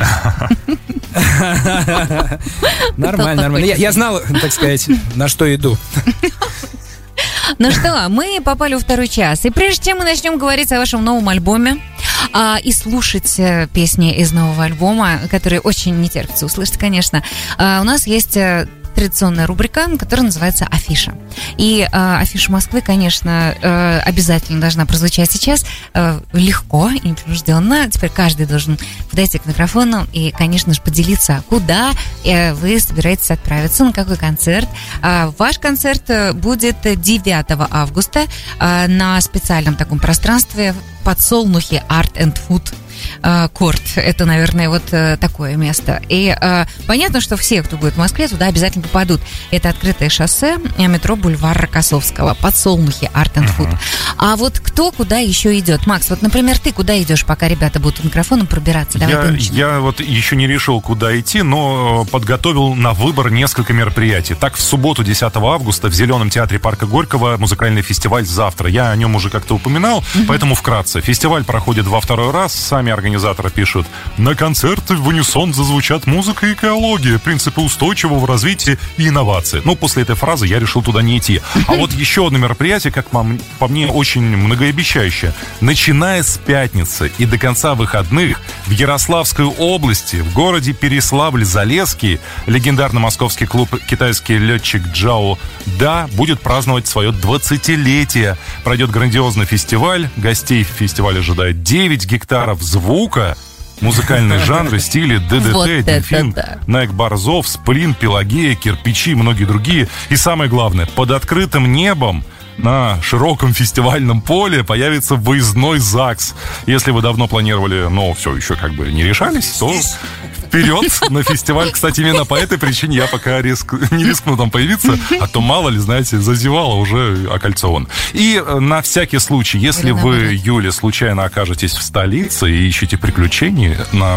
Нормально, нормально. Я знал, так сказать, на что иду. Ну что, мы попали во второй час. И прежде чем мы начнем говорить о вашем новом альбоме а, и слушать а, песни из нового альбома, которые очень не терпится услышать, конечно, а, у нас есть а, традиционная рубрика, которая называется «Афиша». И а, афиша Москвы, конечно, а, обязательно должна прозвучать сейчас а, легко и непринужденно. Теперь каждый должен подойти к микрофону и, конечно же, поделиться, куда а, вы собираетесь отправиться, на какой концерт. А, ваш концерт будет девятого августа а, на специальном таком пространстве «Подсолнухи Art and Food». Корт. Это, наверное, вот такое место. И э, понятно, что все, кто будет в Москве, туда обязательно попадут. Это открытое шоссе, метро Бульвар Рокоссовского, Подсолнухи, Art and Food. Uh-huh. А вот кто куда еще идет? Макс, вот, например, ты куда идешь, пока ребята будут к микрофону пробираться? Давай я, ты начни. Я вот еще не решил, куда идти, но подготовил на выбор несколько мероприятий. Так, в субботу, десятого августа, в Зеленом театре парка Горького музыкальный фестиваль «Завтра». Я о нем уже как-то упоминал, uh-huh. поэтому вкратце. Фестиваль проходит во второй раз. Сами организаторы пишут: на концерты в унисон зазвучат музыка и экология, принципы устойчивого развития и инноваций. Ну, после этой фразы я решил туда не идти. А вот еще одно мероприятие, как по мне, очень многообещающее. Начиная с пятницы и до конца выходных в Ярославской области, в городе Переславль-Залесский, легендарный московский клуб «Китайский летчик Джао Да» будет праздновать свое двадцатилетие. Пройдет грандиозный фестиваль. Гостей в фестивале ожидает девять гектаров звука, музыкальные жанры, стили ДДТ, вот Дельфин, да. Найк Борзов, Сплин, Пелагея, Кирпичи и многие другие. И самое главное, под открытым небом на широком фестивальном поле появится выездной ЗАГС. Если вы давно планировали, но все еще как бы не решались, то вперед на фестиваль. Кстати, именно по этой причине я пока риск... не рискну там появиться, а то, мало ли, знаете, зазевало, уже окольцован. И на всякий случай, если вы, Юля, случайно окажетесь в столице и ищете приключений, на,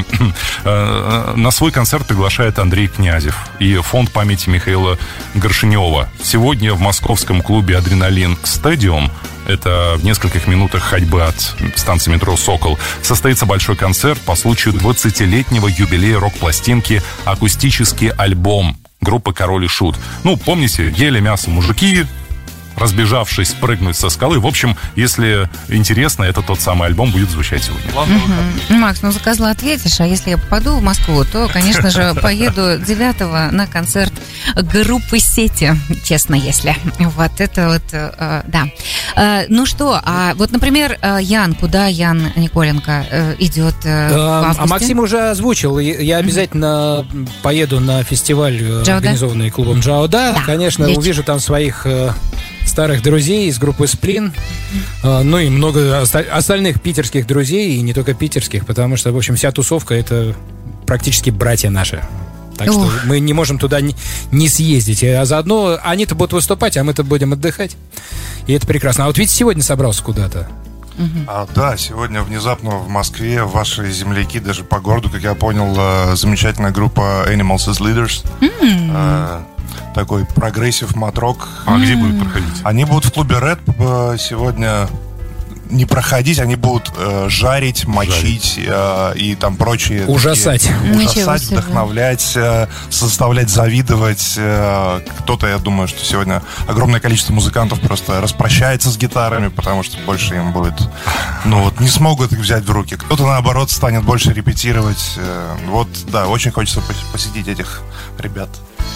на свой концерт приглашает Андрей Князев и фонд памяти Михаила Горшенева. Сегодня в московском клубе «Адреналин Стадиум», это в нескольких минутах ходьбы от станции метро «Сокол», состоится большой концерт по случаю двадцатилетнего юбилея рок-пластинки «Акустический альбом» группы «Король и Шут». Ну, помните, ели мясо мужики, разбежавшись, прыгнуть со скалы. В общем, если интересно, это тот самый альбом будет звучать сегодня. Угу. Макс, ну за козла ответишь, а если я попаду в Москву, то, конечно же, поеду девятого на концерт группы «Сети», честно, если. Вот это вот, э, да. Э, ну что, а вот, например, Ян, куда Ян Николенко э, идет э, в августе? А Максим уже озвучил, я обязательно mm-hmm. поеду на фестиваль, Джауда? Организованный клубом «Джауда». Да. Конечно, Вечер. Увижу там своих... старых друзей из группы «Сплин», mm-hmm. ну и много остальных питерских друзей, и не только питерских, потому что, в общем, вся тусовка — это практически братья наши. Так Ух. Что мы не можем туда не, не съездить. А заодно они-то будут выступать, а мы-то будем отдыхать. И это прекрасно. А вот видите, сегодня собрался куда-то. Uh-huh. А, да, сегодня внезапно в Москве ваши земляки, даже по городу, как я понял, замечательная группа Animals as Leaders. Mm-hmm. А, такой прогрессив матрок. А mm-hmm. где будут проходить? Они будут в клубе Red сегодня. Не проходить, они будут э, жарить, мочить э, и там прочие... Ужасать. Такие, ужасать, вдохновлять, э, заставлять завидовать. Э, кто-то, я думаю, что сегодня огромное количество музыкантов просто распрощается с гитарами, потому что больше им будет... Ну вот, не смогут их взять в руки. Кто-то, наоборот, станет больше репетировать. Э, вот, да, очень хочется посетить этих ребят.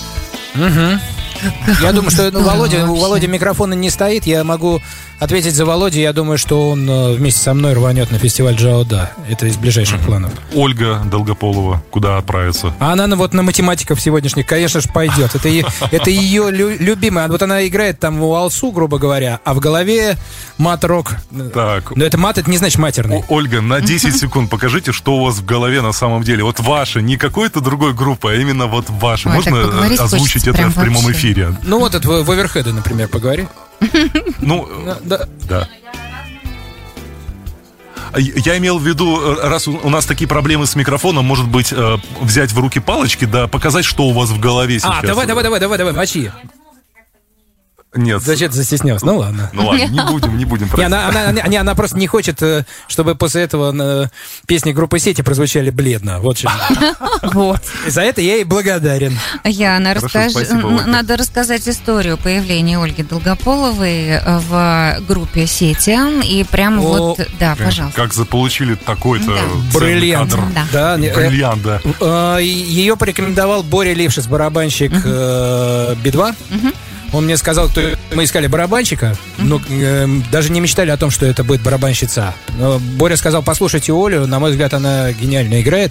Угу. Я думаю, что ну, Володя, у Володи микрофона не стоит. Я могу ответить за Володю. Я думаю, что он вместе со мной рванет на фестиваль «Джауда». Это из ближайших mm-hmm. планов. Ольга Долгополова куда отправится? А она вот на математиков сегодняшних, конечно же, пойдет. Это, это ее лю- любимая. Вот она играет там у Алсу, грубо говоря, а в голове мат-рок. Так. Но это мат, это не значит матерный. Ольга, на десять секунд покажите, что у вас в голове на самом деле. Вот ваша, не какой-то другой группы, а именно вот ваша. Ой, можно озвучить это в прямом вообще. Эфире? Ну вот это в Оверхеда, например, поговори. Ну, да. да. Я имел в виду, раз у нас такие проблемы с микрофоном, может быть, взять в руки палочки, да, показать, что у вас в голове сейчас. А, давай, давай, давай, давай, давай, мочи. Нет. Зачем ты застеснялся? Ну ладно. Ну ладно, не будем, не будем. Не, она, она, не, она просто не хочет, чтобы после этого песни группы «Сети» прозвучали бледно. Вот что. Вот. За это я ей благодарен. Яна, расскажи, надо рассказать историю появления Ольги Долгополовой в группе «Сети». И прям О, вот, да, прям, пожалуйста. Как заполучили такой-то да. бриллиант. Да. Да. Бриллиант, да. Ее порекомендовал Боря Лившиц, барабанщик uh-huh. би два. Uh-huh. Он мне сказал, что мы искали барабанщика, но э, даже не мечтали о том, что это будет барабанщица. Но Боря сказал, послушайте Олю, на мой взгляд, она гениально играет.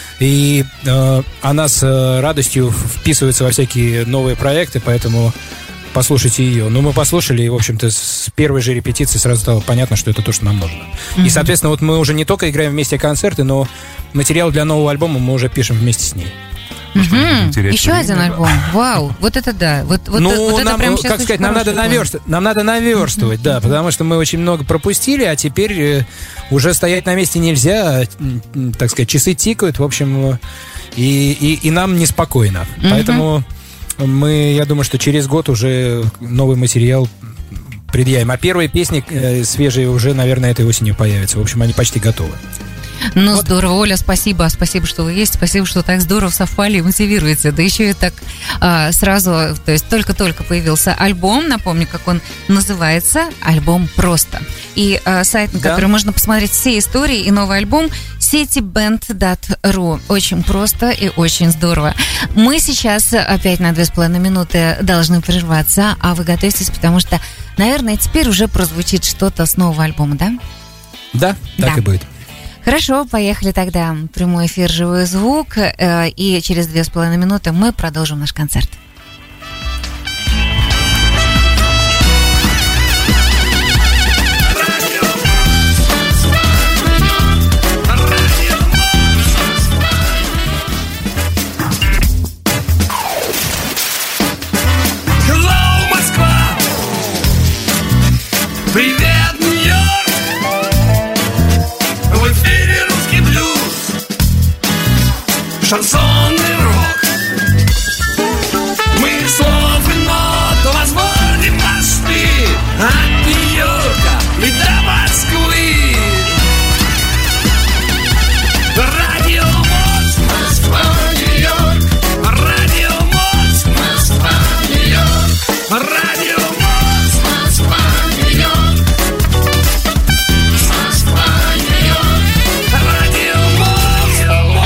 И э, она с э, радостью вписывается во всякие новые проекты, поэтому послушайте ее. Ну, мы послушали, и, в общем-то, с первой же репетиции сразу стало понятно, что это то, что нам нужно. Mm-hmm. И, соответственно, вот мы уже не только играем вместе концерты, но материал для нового альбома мы уже пишем вместе с ней. Угу. Еще один альбом. Вау, вот это да. Вот, вот, ну, вот это нам, прям как сказать, нам надо, наверст... нам надо наверстывать, да, потому что мы очень много пропустили, а теперь э, уже стоять на месте нельзя, так сказать, часы тикают, в общем, и, и, и нам неспокойно. Угу. Поэтому мы, я думаю, что через год уже новый материал предъявим. А первые песни э, свежие уже, наверное, этой осенью появятся. В общем, они почти готовы. Ну, вот. Здорово, Оля, спасибо, спасибо, что вы есть, спасибо, что так здорово совпали и мотивируете, да еще и так а, сразу, то есть только-только появился альбом, напомню, как он называется, альбом «Просто», и а, сайт, на да. который можно посмотреть все истории и новый альбом сетибенд точка ру, очень просто и очень здорово. Мы сейчас опять на две с половиной минуты должны прерваться, а вы готовьтесь, потому что, наверное, теперь уже прозвучит что-то с нового альбома, да? Да, так да. и будет. Хорошо, поехали тогда. Прямой эфир, живой звук. Э, и через две с половиной минуты мы продолжим наш концерт. шансонный рок. Мы слов и нот возводим мосты от Нью-Йорка и до Москвы. Радио МОЗ, Москва, Нью-Йорк. Радио МОЗ, Москва, Нью-Йорк. Радио МОЗ, Москва, Нью-Йорк. Москва, Нью-Йорк. Радио МОЗ.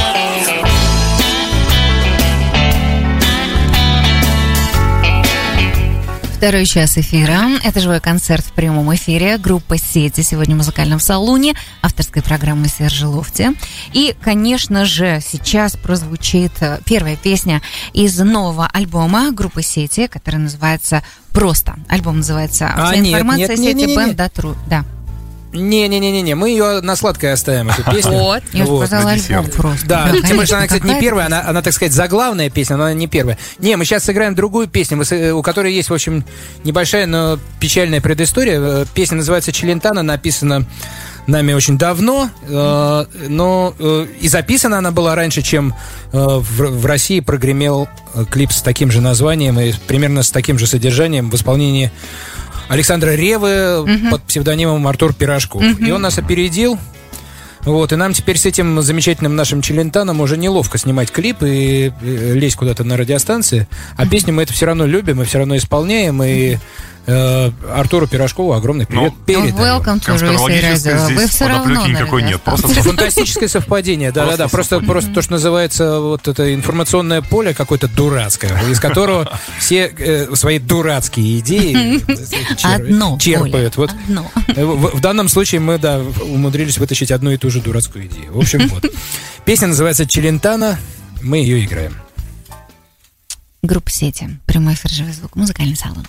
Второй час эфира. Это живой концерт в прямом эфире. Группа «Сети» сегодня в музыкальном салоне авторской программы Сержа Лофти. И, конечно же, сейчас прозвучит первая песня из нового альбома группы «Сети», который называется «Просто». Альбом называется А, «Вся нет, информация нет, нет, Сети нет, Бенд нет. да Тру». Да. Не-не-не-не, мы ее на сладкое оставим, эту песню. Вот, я же Вот. сказала на альбом десерт. просто. Да, тем более, что она, кстати, не какая-то первая, она, она, так сказать, заглавная песня, но она не первая. Не, мы сейчас сыграем другую песню, мы с- у которой есть, в общем, небольшая, но печальная предыстория. Э, Песня называется «Челентано», написана нами очень давно, э, но э, и записана она была раньше, чем э, в, в России прогремел э, клип с таким же названием и примерно с таким же содержанием в исполнении Александра Ревы Мгм. под псевдонимом Артур Пирожков. Мгм. И он нас опередил. Вот, и нам теперь с этим замечательным нашим Челентаном уже неловко снимать клип и э, лезть куда-то на радиостанции. А песню мы это все равно любим и все равно исполняем. И э, Артуру Пирожкову огромный привет Ну, передаем. Welcome to Russell Конспирологической Radio. Вы здесь все равно подоплеки на никакой нет. Просто Фантастическое совпадение, да-да-да. Просто Просто, просто то, что называется вот это информационное поле какое-то дурацкое, из которого все э, свои дурацкие идеи чер- Одно черпают. поле, Вот. одно. В, в данном случае мы, да, умудрились вытащить одну и ту же дурацкую идею. В общем, вот. Песня называется «Челентано». Мы ее играем. Группа «Сети». Прямой эфир «Живой звук». Музыкальный салон.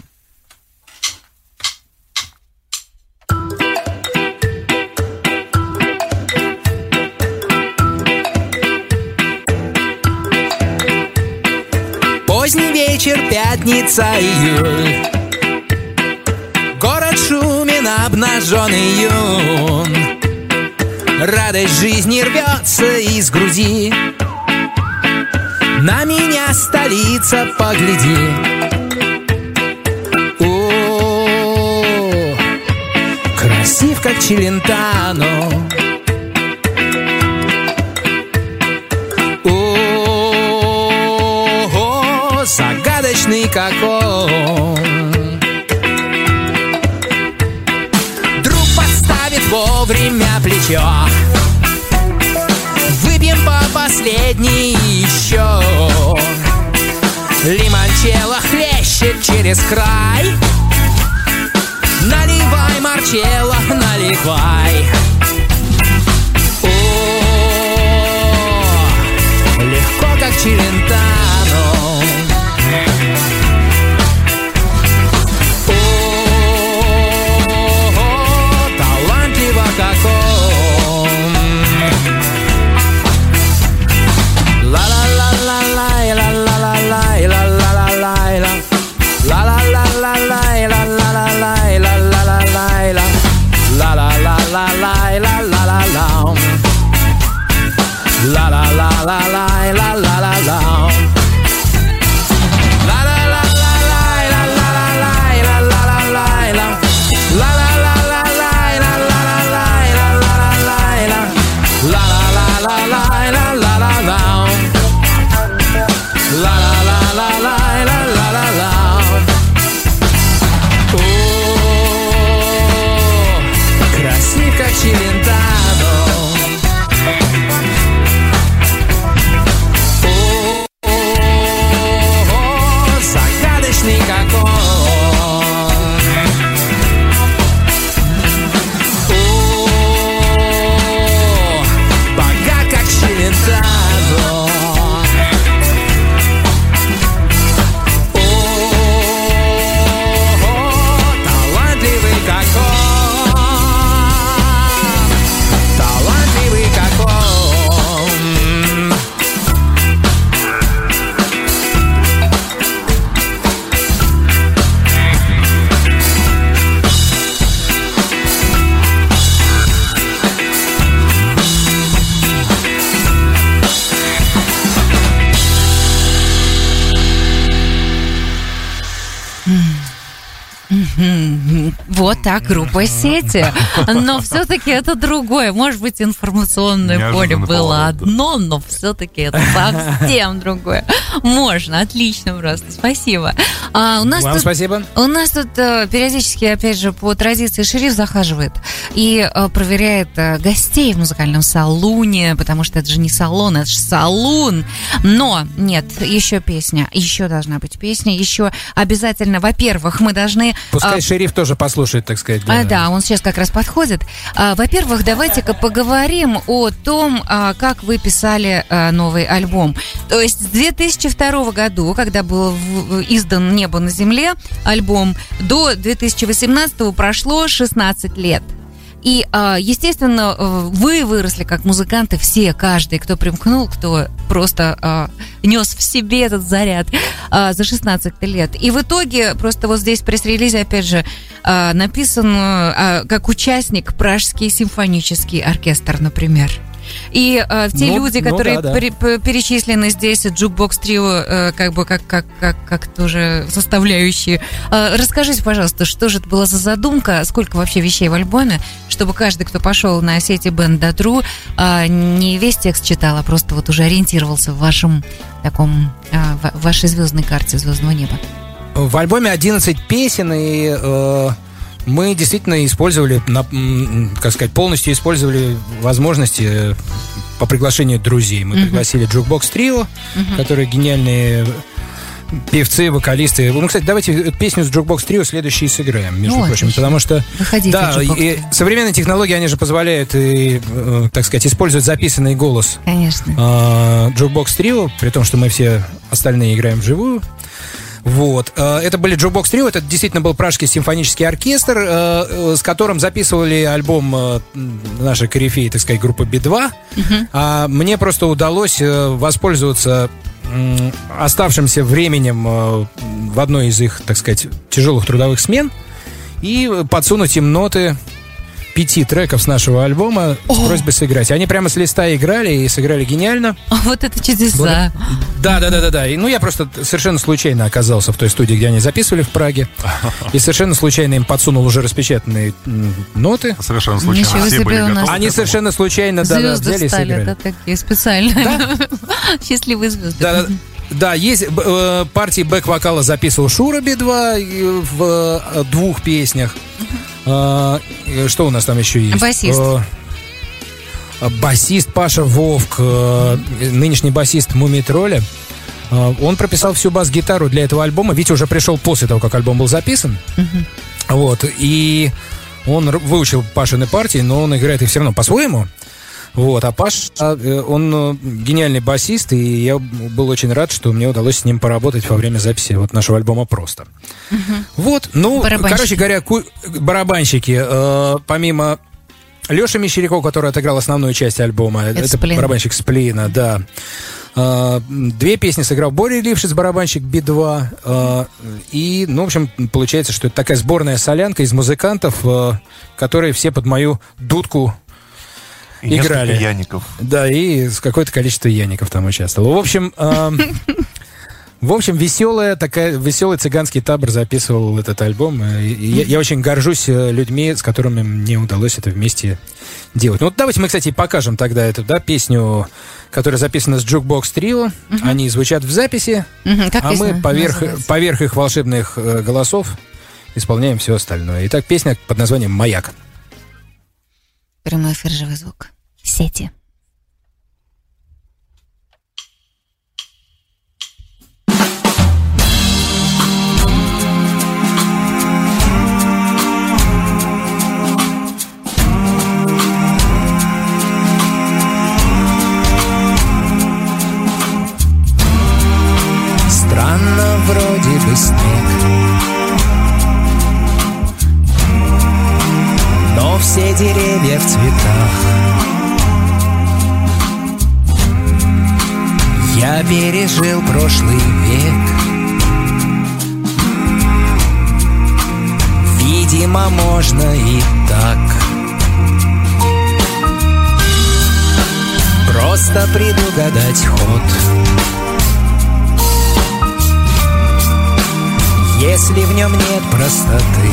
Поздний вечер, пятница, июль. Город шумен, обнаженный юн. Радость жизни рвется из груди. На меня, столица, погляди. О, красив, как Челентано. О, загадочный, как он. Друг подставит вовремя плечо. Выпьем по последней еще. Лимончелло хлещет через край. Наливай, Марчелло, наливай. О, легко, как Челентано. О, талантливо, как он. Ла-ла-ла-ла-лай, ла-ла-ла-лай, ла-ла-ла-лай, ла. Ла-ла-ла-ла-лай, ла-ла-ла-лай, ла-ла-ла-лай, ла. Ла-ла-ла-ла-лай, ла-ла-ла-ла. Ла-ла-ла-ла-лай, ла-ла-ла-ла. Ла-ла-ла-ла-лай, ла-ла-ла-лай, ла-ла-ла-лай, ла. Ла-ла-ла-ла-лай, ла-ла-ла-лай, ла-ла-ла-лай, ла. Ла-ла-ла-ла-лай, ла-ла-ла-ла. Ла-ла-ла-ла-лай, ла-ла-ла-ла. О, красив, как Челентано. О, загадочный, как он. О, богат, как Челентано. Вот так, группа «Сети». Но все-таки это другое. Может быть, информационное поле Неожиданный было поворот, да. одно, но все-таки это совсем другое. Можно, отлично просто. Спасибо. А у нас Вам тут, спасибо. У нас тут э, периодически, опять же, по традиции шериф захаживает и э, проверяет э, гостей в музыкальном салуне, потому что это же не салон, это же салун. Но нет, еще песня, еще должна быть песня, еще обязательно, во-первых, мы должны... Пускай э, шериф тоже послушает, так сказать. А, да, он сейчас как раз подходит. А, во-первых, давайте-ка поговорим о том, а, как вы писали а, новый альбом. То есть с две тысячи второго года, когда был в, издан «Небо на земле» альбом, до две тысячи восемнадцатого прошло шестнадцать лет. И, естественно, вы выросли как музыканты, все, каждый, кто примкнул, кто просто нес в себе этот заряд за шестнадцать лет. И в итоге, просто вот здесь в пресс-релизе, опять же, написан как участник Пражский симфонический оркестр, например. И э, те ну, люди, ну, которые да, да. Пере, перечислены здесь, Jukebox Trio, э, как бы как, как, как, как тоже составляющие. Э, расскажите, пожалуйста, что же это была за задумка, сколько вообще вещей в альбоме, чтобы каждый, кто пошел на сети бенд точка ру, э, не весь текст читал, а просто вот уже ориентировался в вашем таком, э, в вашей звездной карте звездного неба. В альбоме одиннадцать песен, и э, мы действительно использовали, как сказать, полностью использовали возможности по приглашению друзей. Мы uh-huh. пригласили Jukebox Trio, uh-huh. которые гениальные певцы, вокалисты. Ну, кстати, давайте песню с Jukebox Trio следующей сыграем, между ну, прочим, отлично. потому что Выходите, да, и современные технологии, они же позволяют, и, так сказать, использовать записанный голос. Конечно. Jukebox Trio, при том, что мы все остальные играем вживую. Вот. Это были Jukebox Trio, это действительно был Пражский симфонический оркестр, с которым записывали альбом нашей корифеи, так сказать, группы би два. Uh-huh. А мне просто удалось воспользоваться оставшимся временем в одной из их, так сказать, тяжелых трудовых смен и подсунуть им ноты пяти треков с нашего альбома О! с просьбой сыграть. Они прямо с листа играли и сыграли гениально. А вот это чудеса. Да, да, да, да, да. И, ну, я просто совершенно случайно оказался в той студии, где они записывали в Праге. И совершенно случайно им подсунул уже распечатанные ноты. Совершенно случайно. Ничего Все себе были у нас. готовы. Они совершенно случайно да, да, взяли и сыграли. Да, такие специальные. Да? Счастливые звезды. Да, да. Да, есть э, партии бэк-вокала записывал Шура би два в э, двух песнях. Э, что у нас там еще есть? Басист. Э, басист Паша Вовк, э, нынешний басист Мумий Тролля. Э, он прописал всю бас-гитару для этого альбома. Витя уже пришел после того, как альбом был записан. Uh-huh. Вот, и он выучил Пашины партии, но он играет их все равно по-своему. Вот, а Паш, он гениальный басист, и я был очень рад, что мне удалось с ним поработать во время записи вот нашего альбома «Просто». Угу. Вот, ну, короче говоря, ку- барабанщики, э, помимо Леши Мещерякова, который отыграл основную часть альбома, это, это барабанщик Сплина, да. Э, две песни сыграл Боря Лившиц, барабанщик би два, э, и, ну, в общем, получается, что это такая сборная солянка из музыкантов, э, которые все под мою дудку и играли. Яников. Да, и какое-то количество Яников там участвовало. В общем, э, в общем, веселая такая, веселый цыганский табор записывал этот альбом. И я, я очень горжусь людьми, с которыми мне удалось это вместе делать. Ну, вот давайте мы, кстати, покажем тогда эту, да, песню, которая записана с Jukebox Trio. Uh-huh. Они звучат в записи, uh-huh. а мы поверх, поверх их волшебных э, голосов исполняем все остальное. Итак, песня под названием «Маяк». Прямой эфир, живой звук. Сети. Странно, вроде бы снег, но все деревья в цветах. Я пережил прошлый век. Видимо, можно и так. Просто предугадать ход. если в нем нет простоты.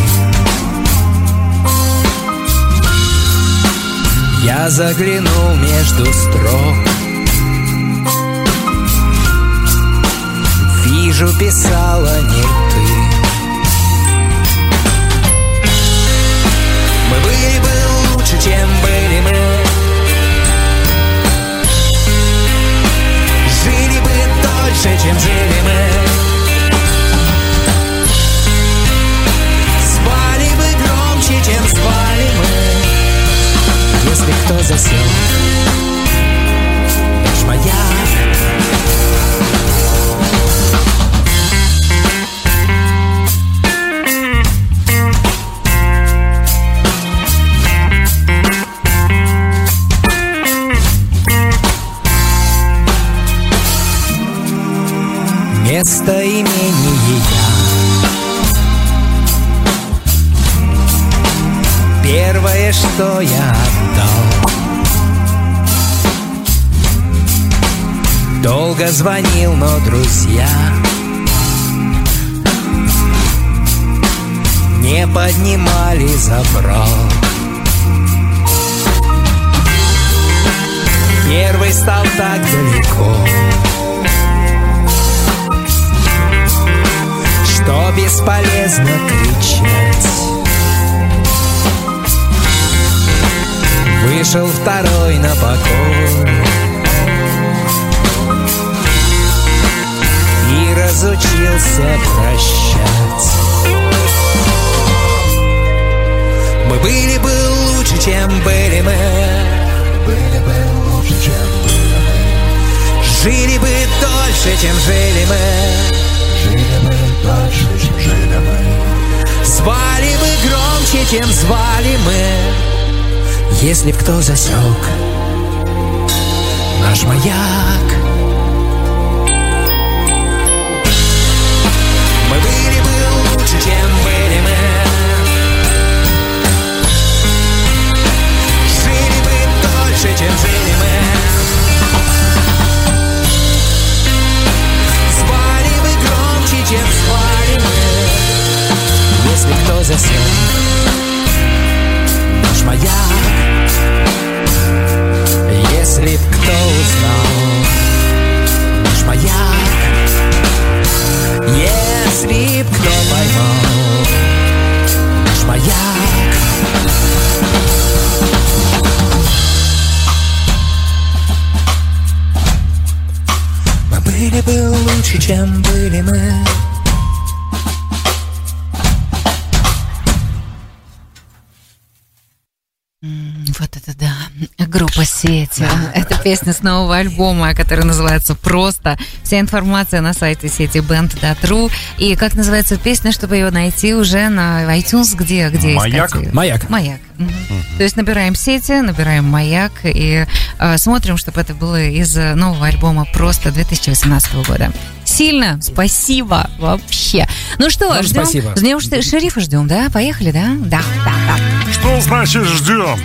Я заглянул между строк, вижу, писала не ты. Мы были бы лучше, чем были мы. Жили бы дольше, чем жили мы. Спали бы громче, чем спали мы. Если кто засел, наш маяк. Местоимение я. Первое, что я отдал. Долго звонил, но друзья не поднимали забрал. Первый стал так далеко, что бесполезно кричать. Вышел второй на покой и разучился прощать. Мы были бы лучше, чем были мы. Были бы лучше, чем были мы. Жили бы дольше, чем жили мы. Жили бы дальше, чем жили мы. Звали бы громче, чем звали мы. Если б кто засек наш маяк. Мы были бы лучше, чем были мы. Жили бы дольше, чем жили мы. Чем звали мы. Если кто засел наш маяк. Если б кто узнал наш маяк. Если б кто поймал наш маяк. Мы были бы лучше, чем были мы. Вот это да, группа «Сети». Это песня с нового альбома, который называется «Просто». Вся информация на сайте сети бенд точка ру. И как называется песня, чтобы ее найти уже на iTunes, где, где «Маяк». искать? «Маяк». «Маяк». Угу. То есть набираем «Сети», набираем «Маяк» и э, смотрим, чтобы это было из нового альбома «Просто» две тысячи восемнадцатого года. Сильно спасибо вообще. Ну что, Вам ждем, спасибо. ждем шерифа, ждем, да? Поехали, да? Да, да, да. Что значит ждем?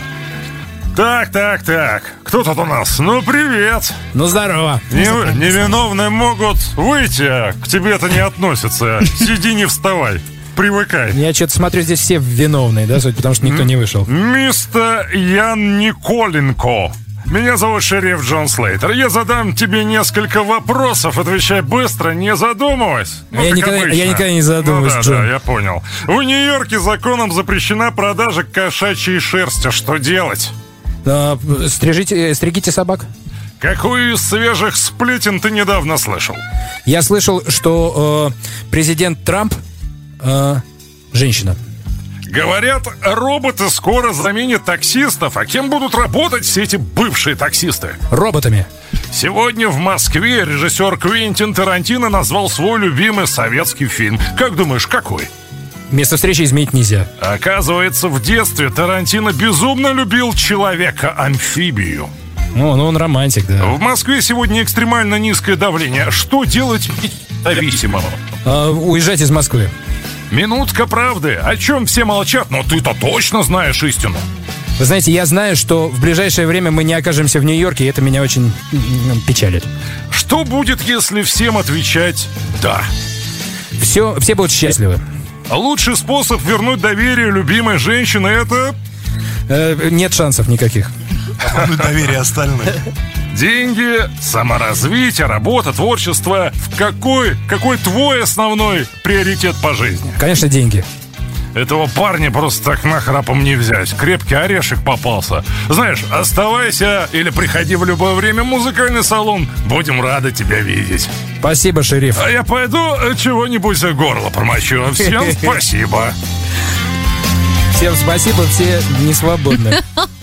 Так, так, так. Кто тут у нас? Ну, привет. Ну, здорово. Не, невиновные могут выйти, а к тебе это не относится. Сиди, не вставай. Привыкай. Я что-то смотрю, здесь все виновные, да, суть, потому что никто не вышел. Мистер Ян Николенко. Меня зовут шериф Джон Слейтер. Я задам тебе несколько вопросов. Отвечай быстро, не задумываясь. Ну, я, никогда, я никогда не задумываюсь, ну, да, Джон. Да, я понял. В Нью-Йорке законом запрещена продажа кошачьей шерсти. Что делать? А, стрижите, стригите собак. Какую из свежих сплетен ты недавно слышал? Я слышал, что э, президент Трамп э, женщина. Говорят, роботы скоро заменят таксистов. А кем будут работать все эти бывшие таксисты? Роботами. Сегодня в Москве режиссер Квентин Тарантино назвал свой любимый советский фильм. Как думаешь, какой? Место встречи изменить нельзя. Оказывается, в детстве Тарантино безумно любил человека-амфибию. Ну, ну он романтик, да. В Москве сегодня экстремально низкое давление. Что делать зависимым? А, уезжать из Москвы. Минутка правды. О чем все молчат, но ты-то точно знаешь истину. Вы знаете, я знаю, что в ближайшее время мы не окажемся в Нью-Йорке, и это меня очень печалит. Что будет, если всем отвечать «да»? все, все будут счастливы. Лучший способ вернуть доверие любимой женщины — это... Э, нет шансов никаких. Доверие остальным. Деньги, саморазвитие, работа, творчество. В какой, какой твой основной приоритет по жизни? Конечно, деньги. Этого парня просто так нахрапом не взять. Крепкий орешек попался. Знаешь, оставайся или приходи в любое время в музыкальный салон. Будем рады тебя видеть. Спасибо, шериф. А я пойду чего-нибудь за горло промочу. Всем спасибо. Всем спасибо, все не свободны.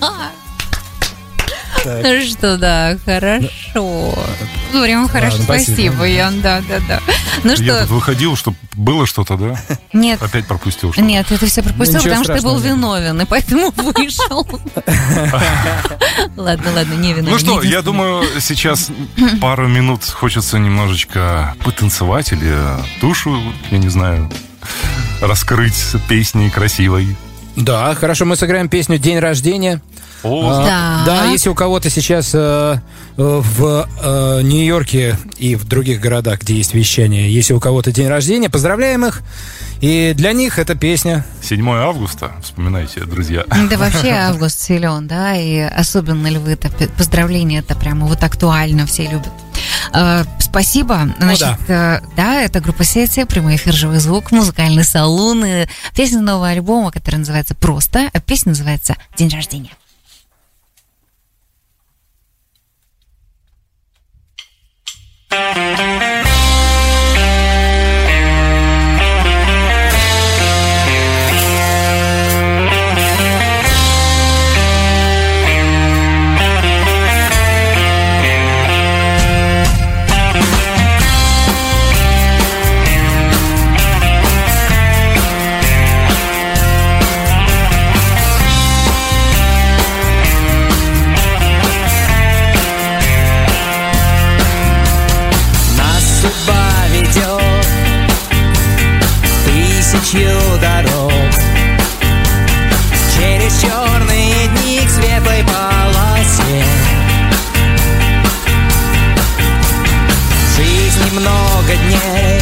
Ну что, да, хорошо. Ну, прям хорошо, Ладно, спасибо. спасибо, Ян, да, да, да. Ну Я что, тут выходил, чтобы было что-то, да? нет, Опять пропустил что-то. нет, ты все пропустил, Ну, ничего потому что ты был страшного. виновен, и поэтому вышел. Ладно, ладно, не виновен. Ну что, не я единственный. думаю, сейчас пару минут хочется немножечко потанцевать или душу, я не знаю, раскрыть песней красивой. Да, хорошо, мы сыграем песню «День рождения». О, А, Да. да, если у кого-то сейчас э, э, в э, Нью-Йорке и в других городах, где есть вещание, если у кого-то день рождения, поздравляем их. И для них эта песня. седьмое августа, вспоминайте, друзья. Да вообще август силен, да, и особенно львы-то, поздравления это прямо вот актуально, все любят. Э, спасибо. Значит, да. э, да, это группа Сети, прямой эфир «Живой звук», музыкальный салон, и песня нового альбома, который называется «Просто», а песня называется «День рождения». Нас судьба ведет тысячью дорог через черные дни к светлой полосе. В жизни много дней,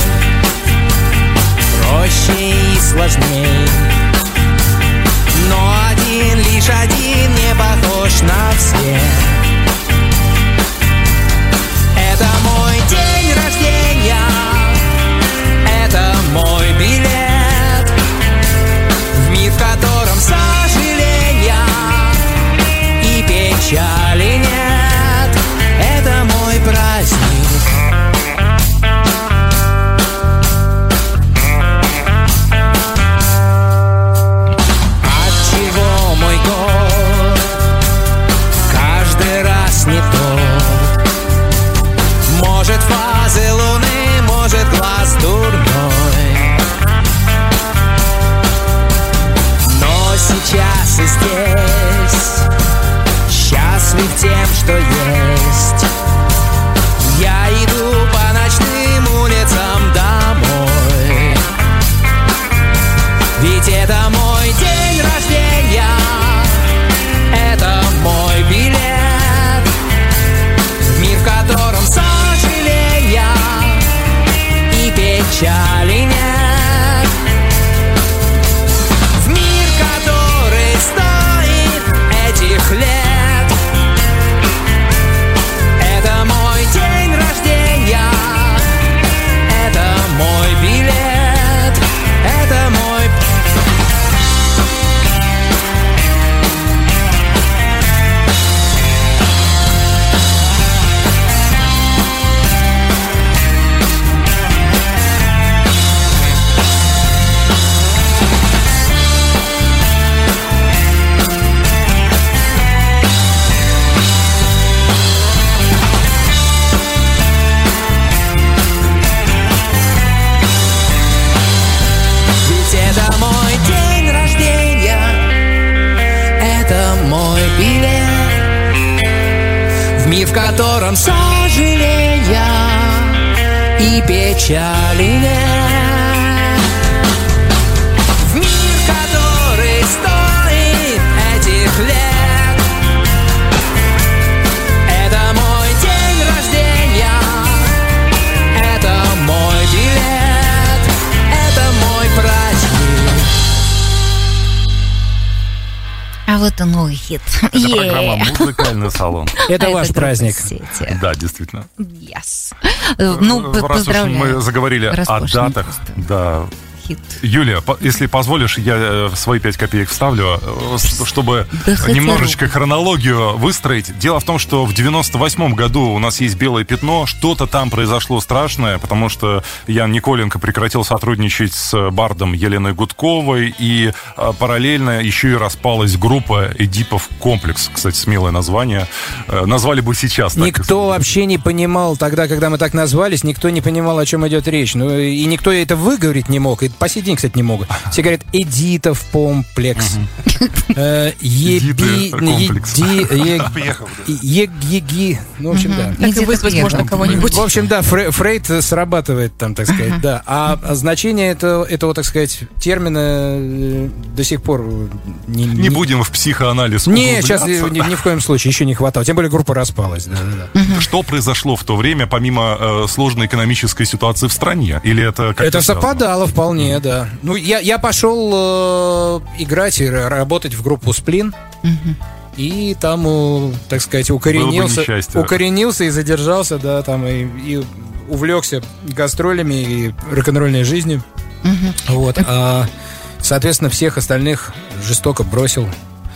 проще и сложней, но один, лишь один не похож на всех. Это мой день рождения, это мой билет в мир, в котором сожаления и печали нет. Это мой праздник. Отчего мой год каждый раз не тот? Может, фазы луны, может, глаз дурной, но сейчас и здесь счастлив тем, что есть. Я иду по ночным улицам домой, ведь это мой день рождения, это мой билет в мир, в котором сожаления и печали нет. В мир, который стоит этих лет. Это мой день рождения, это мой билет, это мой... Ведь это мой день рождения, это мой билет в мир, в котором сожаления и печали нет. В мир, который стоит этих лет. Это мой день рождения, это мой билет, это новый хит. Это Yeah. программа «Музыкальный салон». Это А ваш группа праздник. «Сети». Да, действительно. Yes. Э, Ну, п- Раз уж поздравляю. мы заговорили о Роскошный датах, просто да. хит. Юлия, по- если позволишь, я э, свои пять копеек вставлю, э, с- чтобы Да хотя немножечко хронологию выстроить. Дело в том, что в девяносто восьмом году у нас есть «Белое пятно», что-то там произошло страшное, потому что Ян Николенко прекратил сотрудничать с бардом Еленой Гудковой, и э, параллельно еще и распалась группа «Эдипов комплекс». Кстати, смелое название. Э, назвали бы сейчас так. Никто вообще не понимал тогда, когда мы так назвались, никто не понимал, о чем идет речь. Ну, и никто это выговорить не мог. И по сей день, кстати, не могут. Все говорят «Эдитов комплекс». Э, Еби... Эдиты комплекс. Еди... Ег- Еги... Ну, в общем, да. Так и Где-то вызвать Пьеро. можно кого-нибудь. В общем, да, Фре- Фрейд срабатывает там, так сказать, да. А значение этого, этого, так сказать, термина э, до сих пор не, Не будем в психоанализ Не, сейчас ни, углубляться. ни в коем случае еще не хватало. Тем более группа распалась. Да, да, да. Что произошло в то время, помимо э, сложной экономической ситуации в стране? Или это как-то Это связано? совпадало вполне, да. Ну, я, я пошел э, играть и р- работать в группу «Сплин». И там, э, так сказать, укоренился, несчастье. укоренился и задержался, да, там и, и увлекся гастролями и рок-н-ролльной жизнью. Вот. А, соответственно, всех остальных жестоко бросил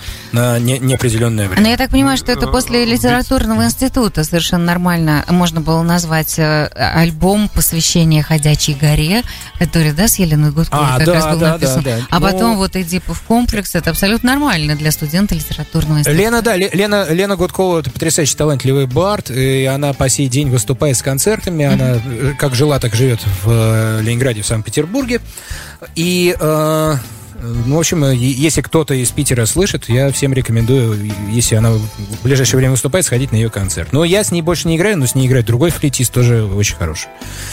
на не- неопределенное время. Но я так понимаю, что это после литературного института совершенно нормально можно было назвать э, альбом посвящения «Ходячей горе», который, да, с Еленой Гудковой А, как да, раз был да, написан. да, да. А Ну, потом вот «Эдипов комплекс» — это абсолютно нормально для студента литературного института. Лена, да, Ле- Лена, Лена Гудкова — это потрясающе талантливый бард, и она по сей день выступает с концертами, она э, как жила, так живет в э, Ленинграде, в Санкт-Петербурге, и, э, ну, в общем, э, если кто-то из Питера слышит, я всем рекомендую, если она в ближайшее время выступает, сходить на ее концерт. Но я с ней больше не играю, но с ней играет другой флейтист, тоже очень хороший.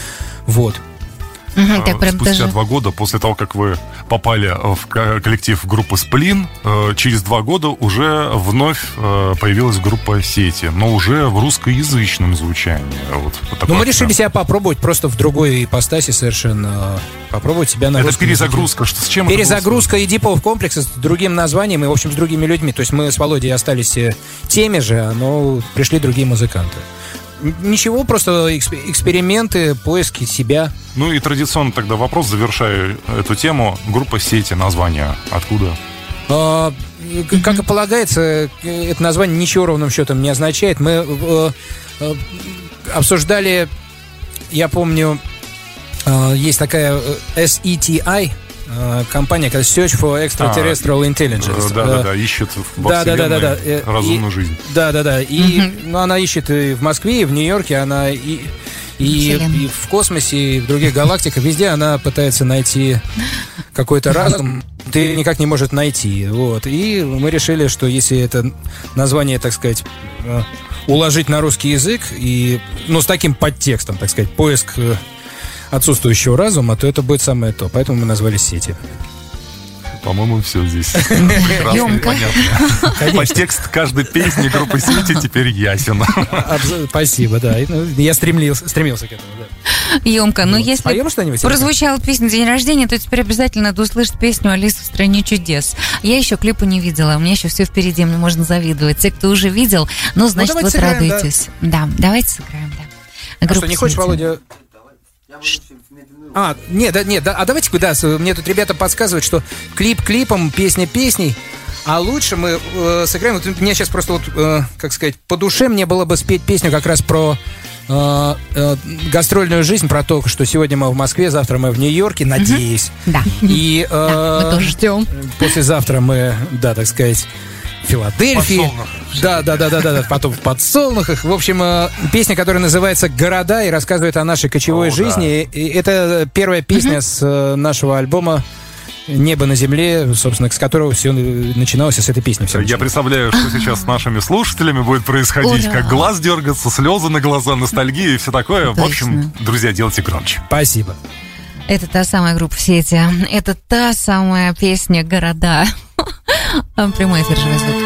Вот. Мгм, так прям Спустя даже... два года после того, как вы попали в ко- коллектив группы «Сплин», э, через два года уже вновь э, появилась группа «Сети», но уже в русскоязычном звучании. Вот, вот такой Ну, мы акцент. решили себя попробовать просто в другой ипостаси совершенно. Попробовать себя на Это русском языке. перезагрузка. Что, с чем это было Перезагрузка Эдипов комплекса с другим названием и, в общем, с другими людьми. То есть мы с Володей остались э, теми же, но пришли другие музыканты. Н- Ничего, просто эксп- эксперименты, поиски себя. Ну и традиционно тогда вопрос, завершая эту тему. Группа «Сети», название откуда? А, к- Как и полагается, э, это название ничего ровным счетом не означает. Мы э, э, обсуждали, я помню, э, есть такая э, эс и ти ай, э, компания, как Search for Extraterrestrial Intelligence. Да-да-да, ищет во Да, да, да, да, да. вселенной Э, разумную и- жизнь. Да, да, да. И ну, она ищет и в Москве, и в Нью-Йорке, она и, и, Вселенной. и в космосе, и в других галактиках. Везде она пытается найти какой-то разум. Ты никак не может найти. Вот. И мы решили, что если это название, так сказать, э, уложить на русский язык, и, ну, с таким подтекстом, так сказать, поиск э, отсутствующего разума, то это будет самое то. Поэтому мы назвали «Сети». По-моему, все здесь прекрасно и Ёмко. понятно. Подтекст каждой песни группы «Сети» теперь ясен. Абсо- Спасибо, да. И, ну, я стремился, стремился к этому, да. Емко, но если Споем что-нибудь? прозвучала песня «День рождения», то теперь обязательно надо услышать песню «Алиса в стране чудес». Я еще клипа не видела, у меня еще все впереди, мне можно завидовать. Те, кто уже видел, ну, значит, давайте вот сыграем, да. радуйтесь. Да, давайте сыграем, да. А Группа что, не хочешь, «Сети». Володя? А, нет, да, нет, да, а давайте, да, с- мне тут ребята подсказывают, что клип клипом, песня песней, а лучше мы э, сыграем, вот мне сейчас просто вот, э, как сказать, по душе мне было бы спеть песню как раз про э, э, гастрольную жизнь, про то, что сегодня мы в Москве, завтра мы в Нью-Йорке, надеюсь. Да. И э, Да, мы тоже Ждем. послезавтра мы, да, так сказать, в Филадельфии. Подсолнухах. Да, да, да, да, да, да, потом в подсолнухах. В общем, э, песня, которая называется «Города» и рассказывает о нашей кочевой О, да. жизни. И это первая песня с э, нашего альбома «Небо на земле», собственно, с которого все начиналось, с этой песни. Все Я начиналось. представляю, что сейчас с нашими слушателями будет происходить, Ура! как глаз дергаться, слезы на глаза, ностальгия и все такое. В общем, друзья, делайте громче. Спасибо. Это та самая группа «Сети». Это та самая песня «Города». Прямой эфир «Живой звук».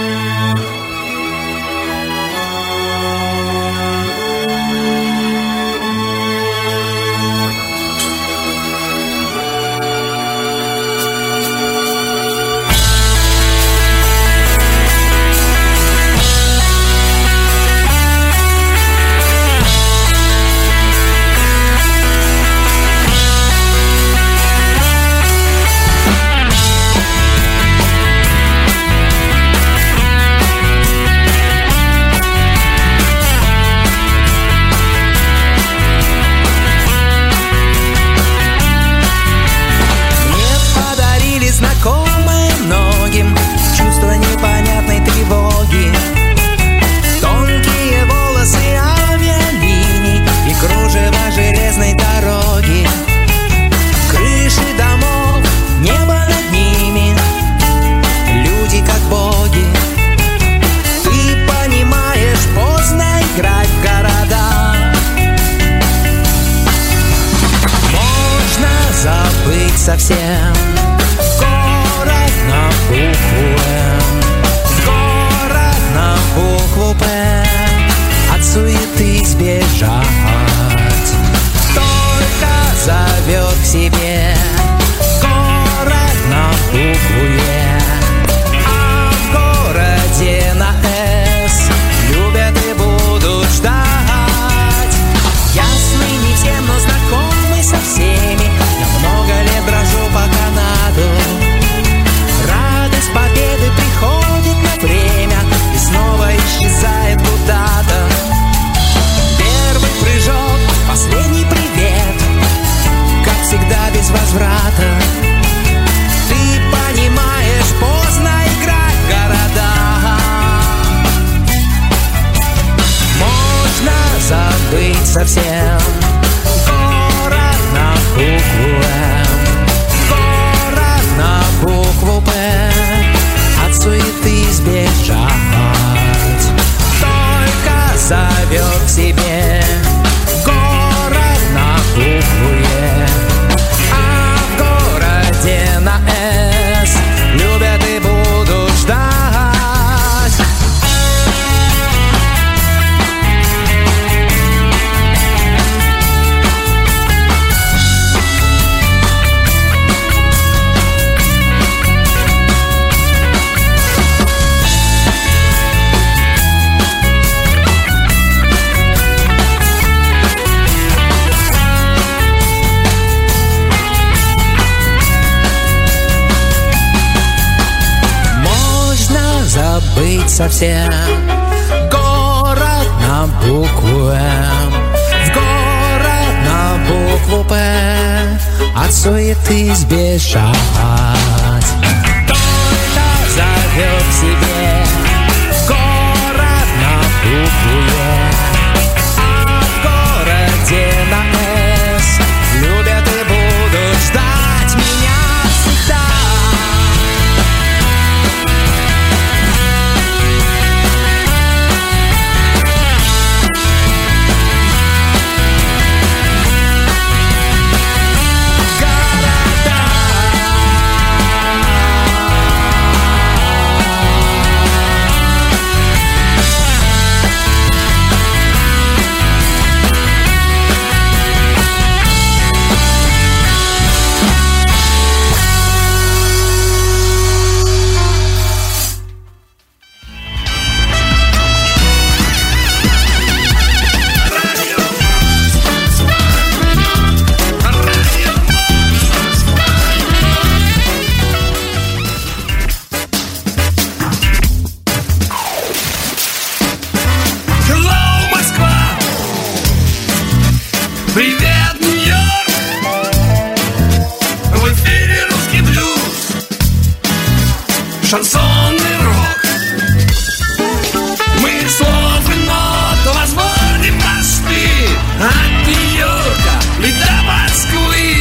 совсем. Город на букву М, город на букву П, от суеты сбежать. Только зовет к себе город на букву Е, а в городе на С любят и будут ждать. Ясный не всем, но знакомый со всеми. Я много лет брожу по Канаду. Радость победы приходит на время и снова исчезает куда-то. Первый прыжок, последний привет, как всегда без возврата. Ты понимаешь, поздно играть в города. Можно забыть совсем город на букву М, город на букву П, от суеты сбежать. Только зовет к себе город на букву Е, а в городе на С любят и будут ждать. Забыть совсем город на букву М, в город на букву П, от суеты сбежать. Только зовет к себе город на букву Е, а в городе на С любят и будут ждать меня всегда. Шансонный рок. Мы слов и нот возводим мосты от Нью-Йорка и до Москвы.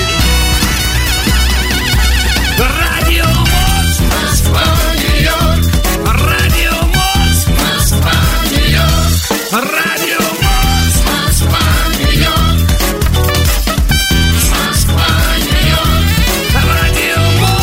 Радио МОЗ, Москва, Нью-Йорк. Радио МОЗ, Москва, Нью-Йорк. Радио МОЗ, Москва, Нью-Йорк. Москва, Нью-Йорк. Радио МОЗ.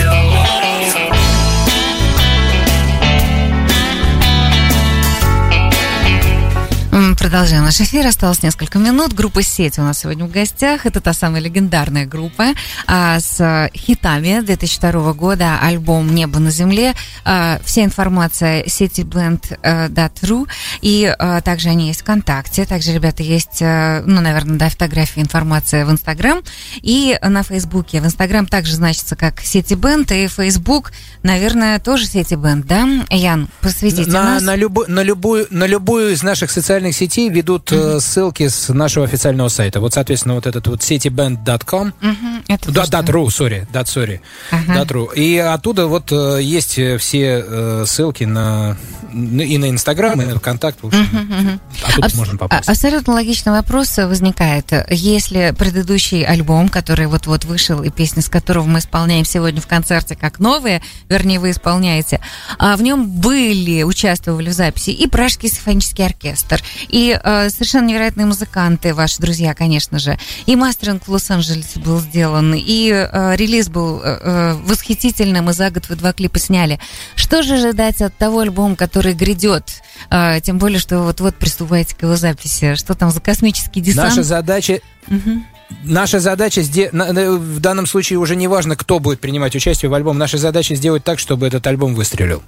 Продолжаем наш эфир. Осталось несколько минут. Группа «Сеть» у нас сегодня в гостях. Это та самая легендарная группа а, с хитами две тысячи второго года. Альбом «Небо на земле». А, вся информация cityblend точка ру. И а, также они есть ВКонтакте. Также, ребята, есть, а, ну, наверное, да, фотографии, информация в Инстаграм. И на Фейсбуке. В Инстаграм также значится как cityblend. И Фейсбук, наверное, тоже cityblend, да? Ян, просветите на, нас. На, любо, на, любую, на любую из наших социальных сетей ведут mm-hmm. ссылки с нашего официального сайта. Вот, соответственно, вот этот вот cityblend точка ком, mm-hmm. дат ру, сори, дат, сори, дат ру. И оттуда вот есть все ссылки на и на Инстаграм, и на ВКонтакт, в общем. Mm-hmm. Оттуда Абс- можно попасть. Абсолютно логичный вопрос возникает. Если предыдущий альбом, который вот-вот вышел, и песни, с которого мы исполняем сегодня в концерте как новые, вернее, вы исполняете, а в нем были, участвовали в записи и Пражский симфонический оркестр, и И э, совершенно невероятные музыканты, ваши друзья, конечно же. И мастеринг в Лос-Анджелесе был сделан, и э, релиз был э, восхитительным, и за год вы два клипа сняли. Что же ожидать от того альбома, который грядет? Э, тем более, что вот-вот приступаете к его записи. Что там за космический десант? Наша задача... Угу. Наша задача, в данном случае уже не важно, кто будет принимать участие в альбоме, наша задача сделать так, чтобы этот альбом выстрелил.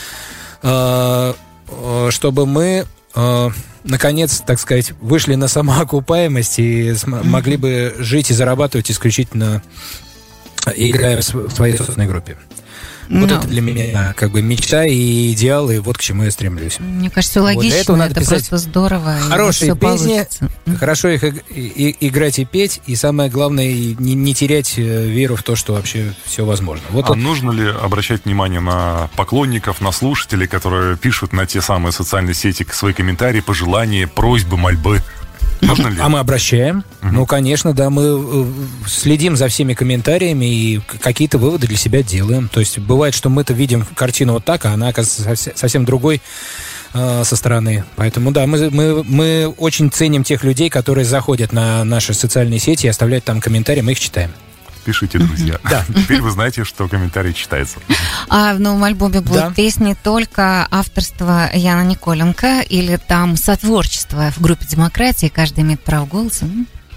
Чтобы мы, наконец, так сказать, вышли на самоокупаемость и могли бы жить и зарабатывать исключительно играя в своей собственной группе. Вот no. это для меня как бы мечта и идеал, и вот к чему я стремлюсь. Мне кажется, логично, вот для этого надо это просто здорово. Хорошие песни, хорошо их и, и, играть и петь, и самое главное, не, не терять веру в то, что вообще все возможно. Вот а вот. Нужно ли обращать внимание на поклонников, на слушателей, которые пишут на те самые социальные сети свои комментарии, пожелания, просьбы, мольбы? Можно ли? А мы обращаем. Uh-huh. Ну, конечно, да, мы следим за всеми комментариями и какие-то выводы для себя делаем. То есть бывает, что мы-то видим картину вот так, а она оказывается совсем другой э, со стороны. Поэтому, да, мы, мы, мы очень ценим тех людей, которые заходят на наши социальные сети и оставляют там комментарии, мы их читаем. Пишите, друзья. Да. Теперь вы знаете, что комментарий читается. А в новом альбоме будут да. песни только авторства Яна Николенко или там сотворчество в группе «Демократия», каждый имеет право голоса?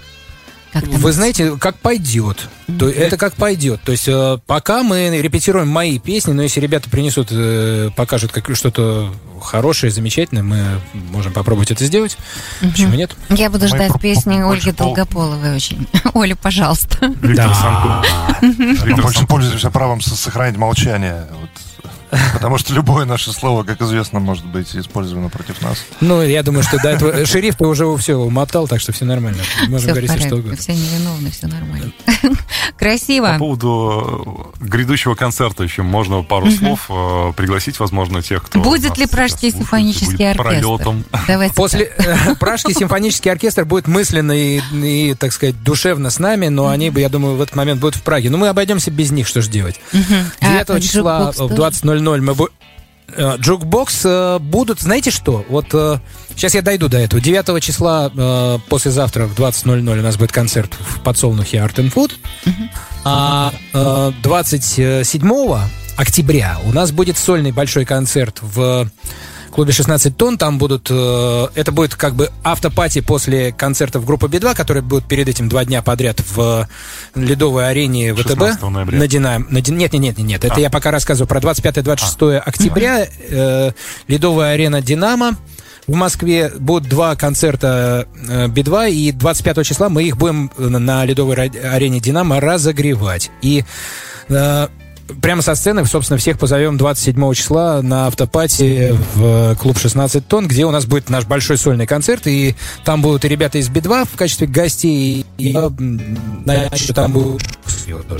Вы знаете, как пойдет. То, это как пойдет. То есть э, пока мы репетируем мои песни, но если ребята принесут, э, покажут как, что-то хорошее, замечательное, мы можем попробовать это сделать. Угу. Почему нет? Я буду ждать мы песни про- Ольги пол... Долгополовой очень. Оля, пожалуйста. Да. Мы больше пользуемся правом сохранить молчание. Потому что любое наше слово, как известно, может быть использовано против нас. Ну, я думаю, что до этого шериф-то уже все умотал, так что все нормально. Можем все говорить все что угодно. Все невиновны, все нормально. Красиво. По поводу грядущего концерта еще можно пару слов пригласить, возможно, тех, кто... Будет ли Пражский симфонический оркестр? После Пражский симфонический оркестр будет мысленно и, и, так сказать, душевно с нами, но они, я думаю, в этот момент будут в Праге. Но мы обойдемся без них, что же делать. девятого числа в двадцать ноль ноль мы будем... Джукбокс э, будут, знаете что? Вот э, сейчас я дойду до этого. девятого числа э, послезавтра в двадцать ноль ноль у нас будет концерт в Подсолнухе Art and Food. Uh-huh. А э, двадцать седьмого октября у нас будет сольный большой концерт в клубе шестнадцать тонн. Там будут... Э, это будет как бы автопати после концертов группы Би два, которые будут перед этим два дня подряд в ледовой арене ВТБ. На Динамо. На, нет, нет, нет, нет. Это а. я пока рассказываю про двадцать пятое - двадцать шестое а. октября. Э, ледовая арена Динамо. В Москве будут два концерта э, Би два, и двадцать пятого числа мы их будем на ледовой арене Динамо разогревать. И... Э, прямо со сцены, собственно, всех позовем двадцать седьмого числа на автопати в клуб шестнадцать тонн, где у нас будет наш большой сольный концерт, и там будут и ребята из Би два в качестве гостей, и значит, там будут тоже.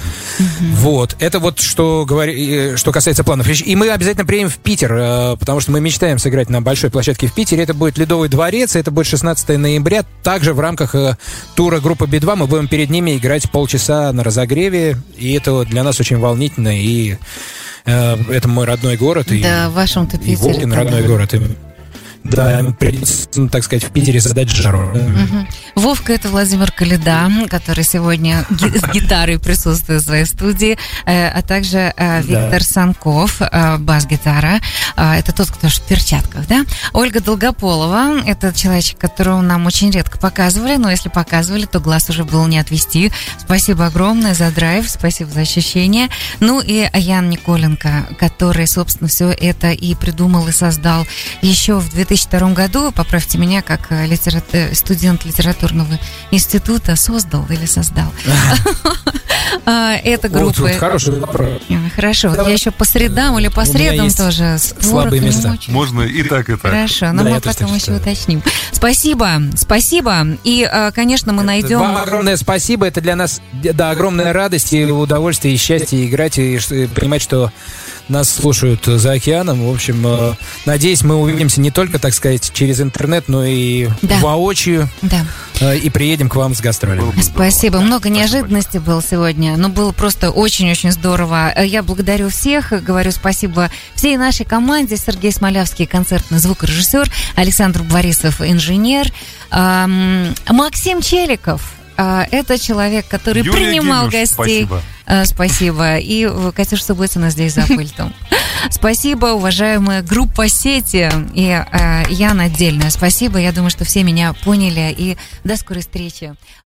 Вот, это вот что, говори, что касается планов. И мы обязательно приедем в Питер, потому что мы мечтаем сыграть на большой площадке в Питере. Это будет Ледовый дворец, это будет шестнадцатого ноября. Также в рамках тура группы Би два мы будем перед ними играть полчаса на разогреве, и это для нас очень волнительно, и э, это мой родной город. Да, и, в вашем-то Питере. И Волгин родной город. И, да, придется, ну, так сказать, в Питере задать жару. Угу. Вовка — это Владимир Коляда, который сегодня ги- с гитарой присутствует в своей студии, э, а также э, Виктор да. Санков, э, бас-гитара. Э, это тот, кто в перчатках, да? Ольга Долгополова — это человечек, которого нам очень редко показывали, но если показывали, то глаз уже было не отвести. Спасибо огромное за драйв, спасибо за ощущения. Ну и Ян Николенко, который, собственно, все это и придумал, и создал еще в две тысячи втором году, поправьте меня, как литера... студент литературного института, создал или создал. Это группа... Хороший вопрос. Хорошо, я еще по средам или по средам тоже. Слабые места. Можно и так, и так. Хорошо, но мы потом еще уточним. Спасибо, спасибо. И, конечно, мы найдем... Вам огромное спасибо, это для нас, да, огромная радость и удовольствие, и счастье играть, и понимать, что нас слушают за океаном. В общем, э, надеюсь, мы увидимся не только, так сказать, через интернет, но и да. воочию. Да. Э, и приедем к вам с гастролями. Спасибо. Много неожиданностей было сегодня. Но было просто очень-очень здорово. Я благодарю всех. Говорю спасибо всей нашей команде. Сергей Смолявский, концертный звукорежиссер. Александр Борисов, инженер. Эм, Максим Челиков. Это человек, который Юлия принимал Гимюш, гостей. Спасибо. Спасибо. И Катюша Субботина здесь за пультом. Спасибо, уважаемая группа «Сети». И э, Яна отдельное спасибо. Я думаю, что все меня поняли. И до скорой встречи.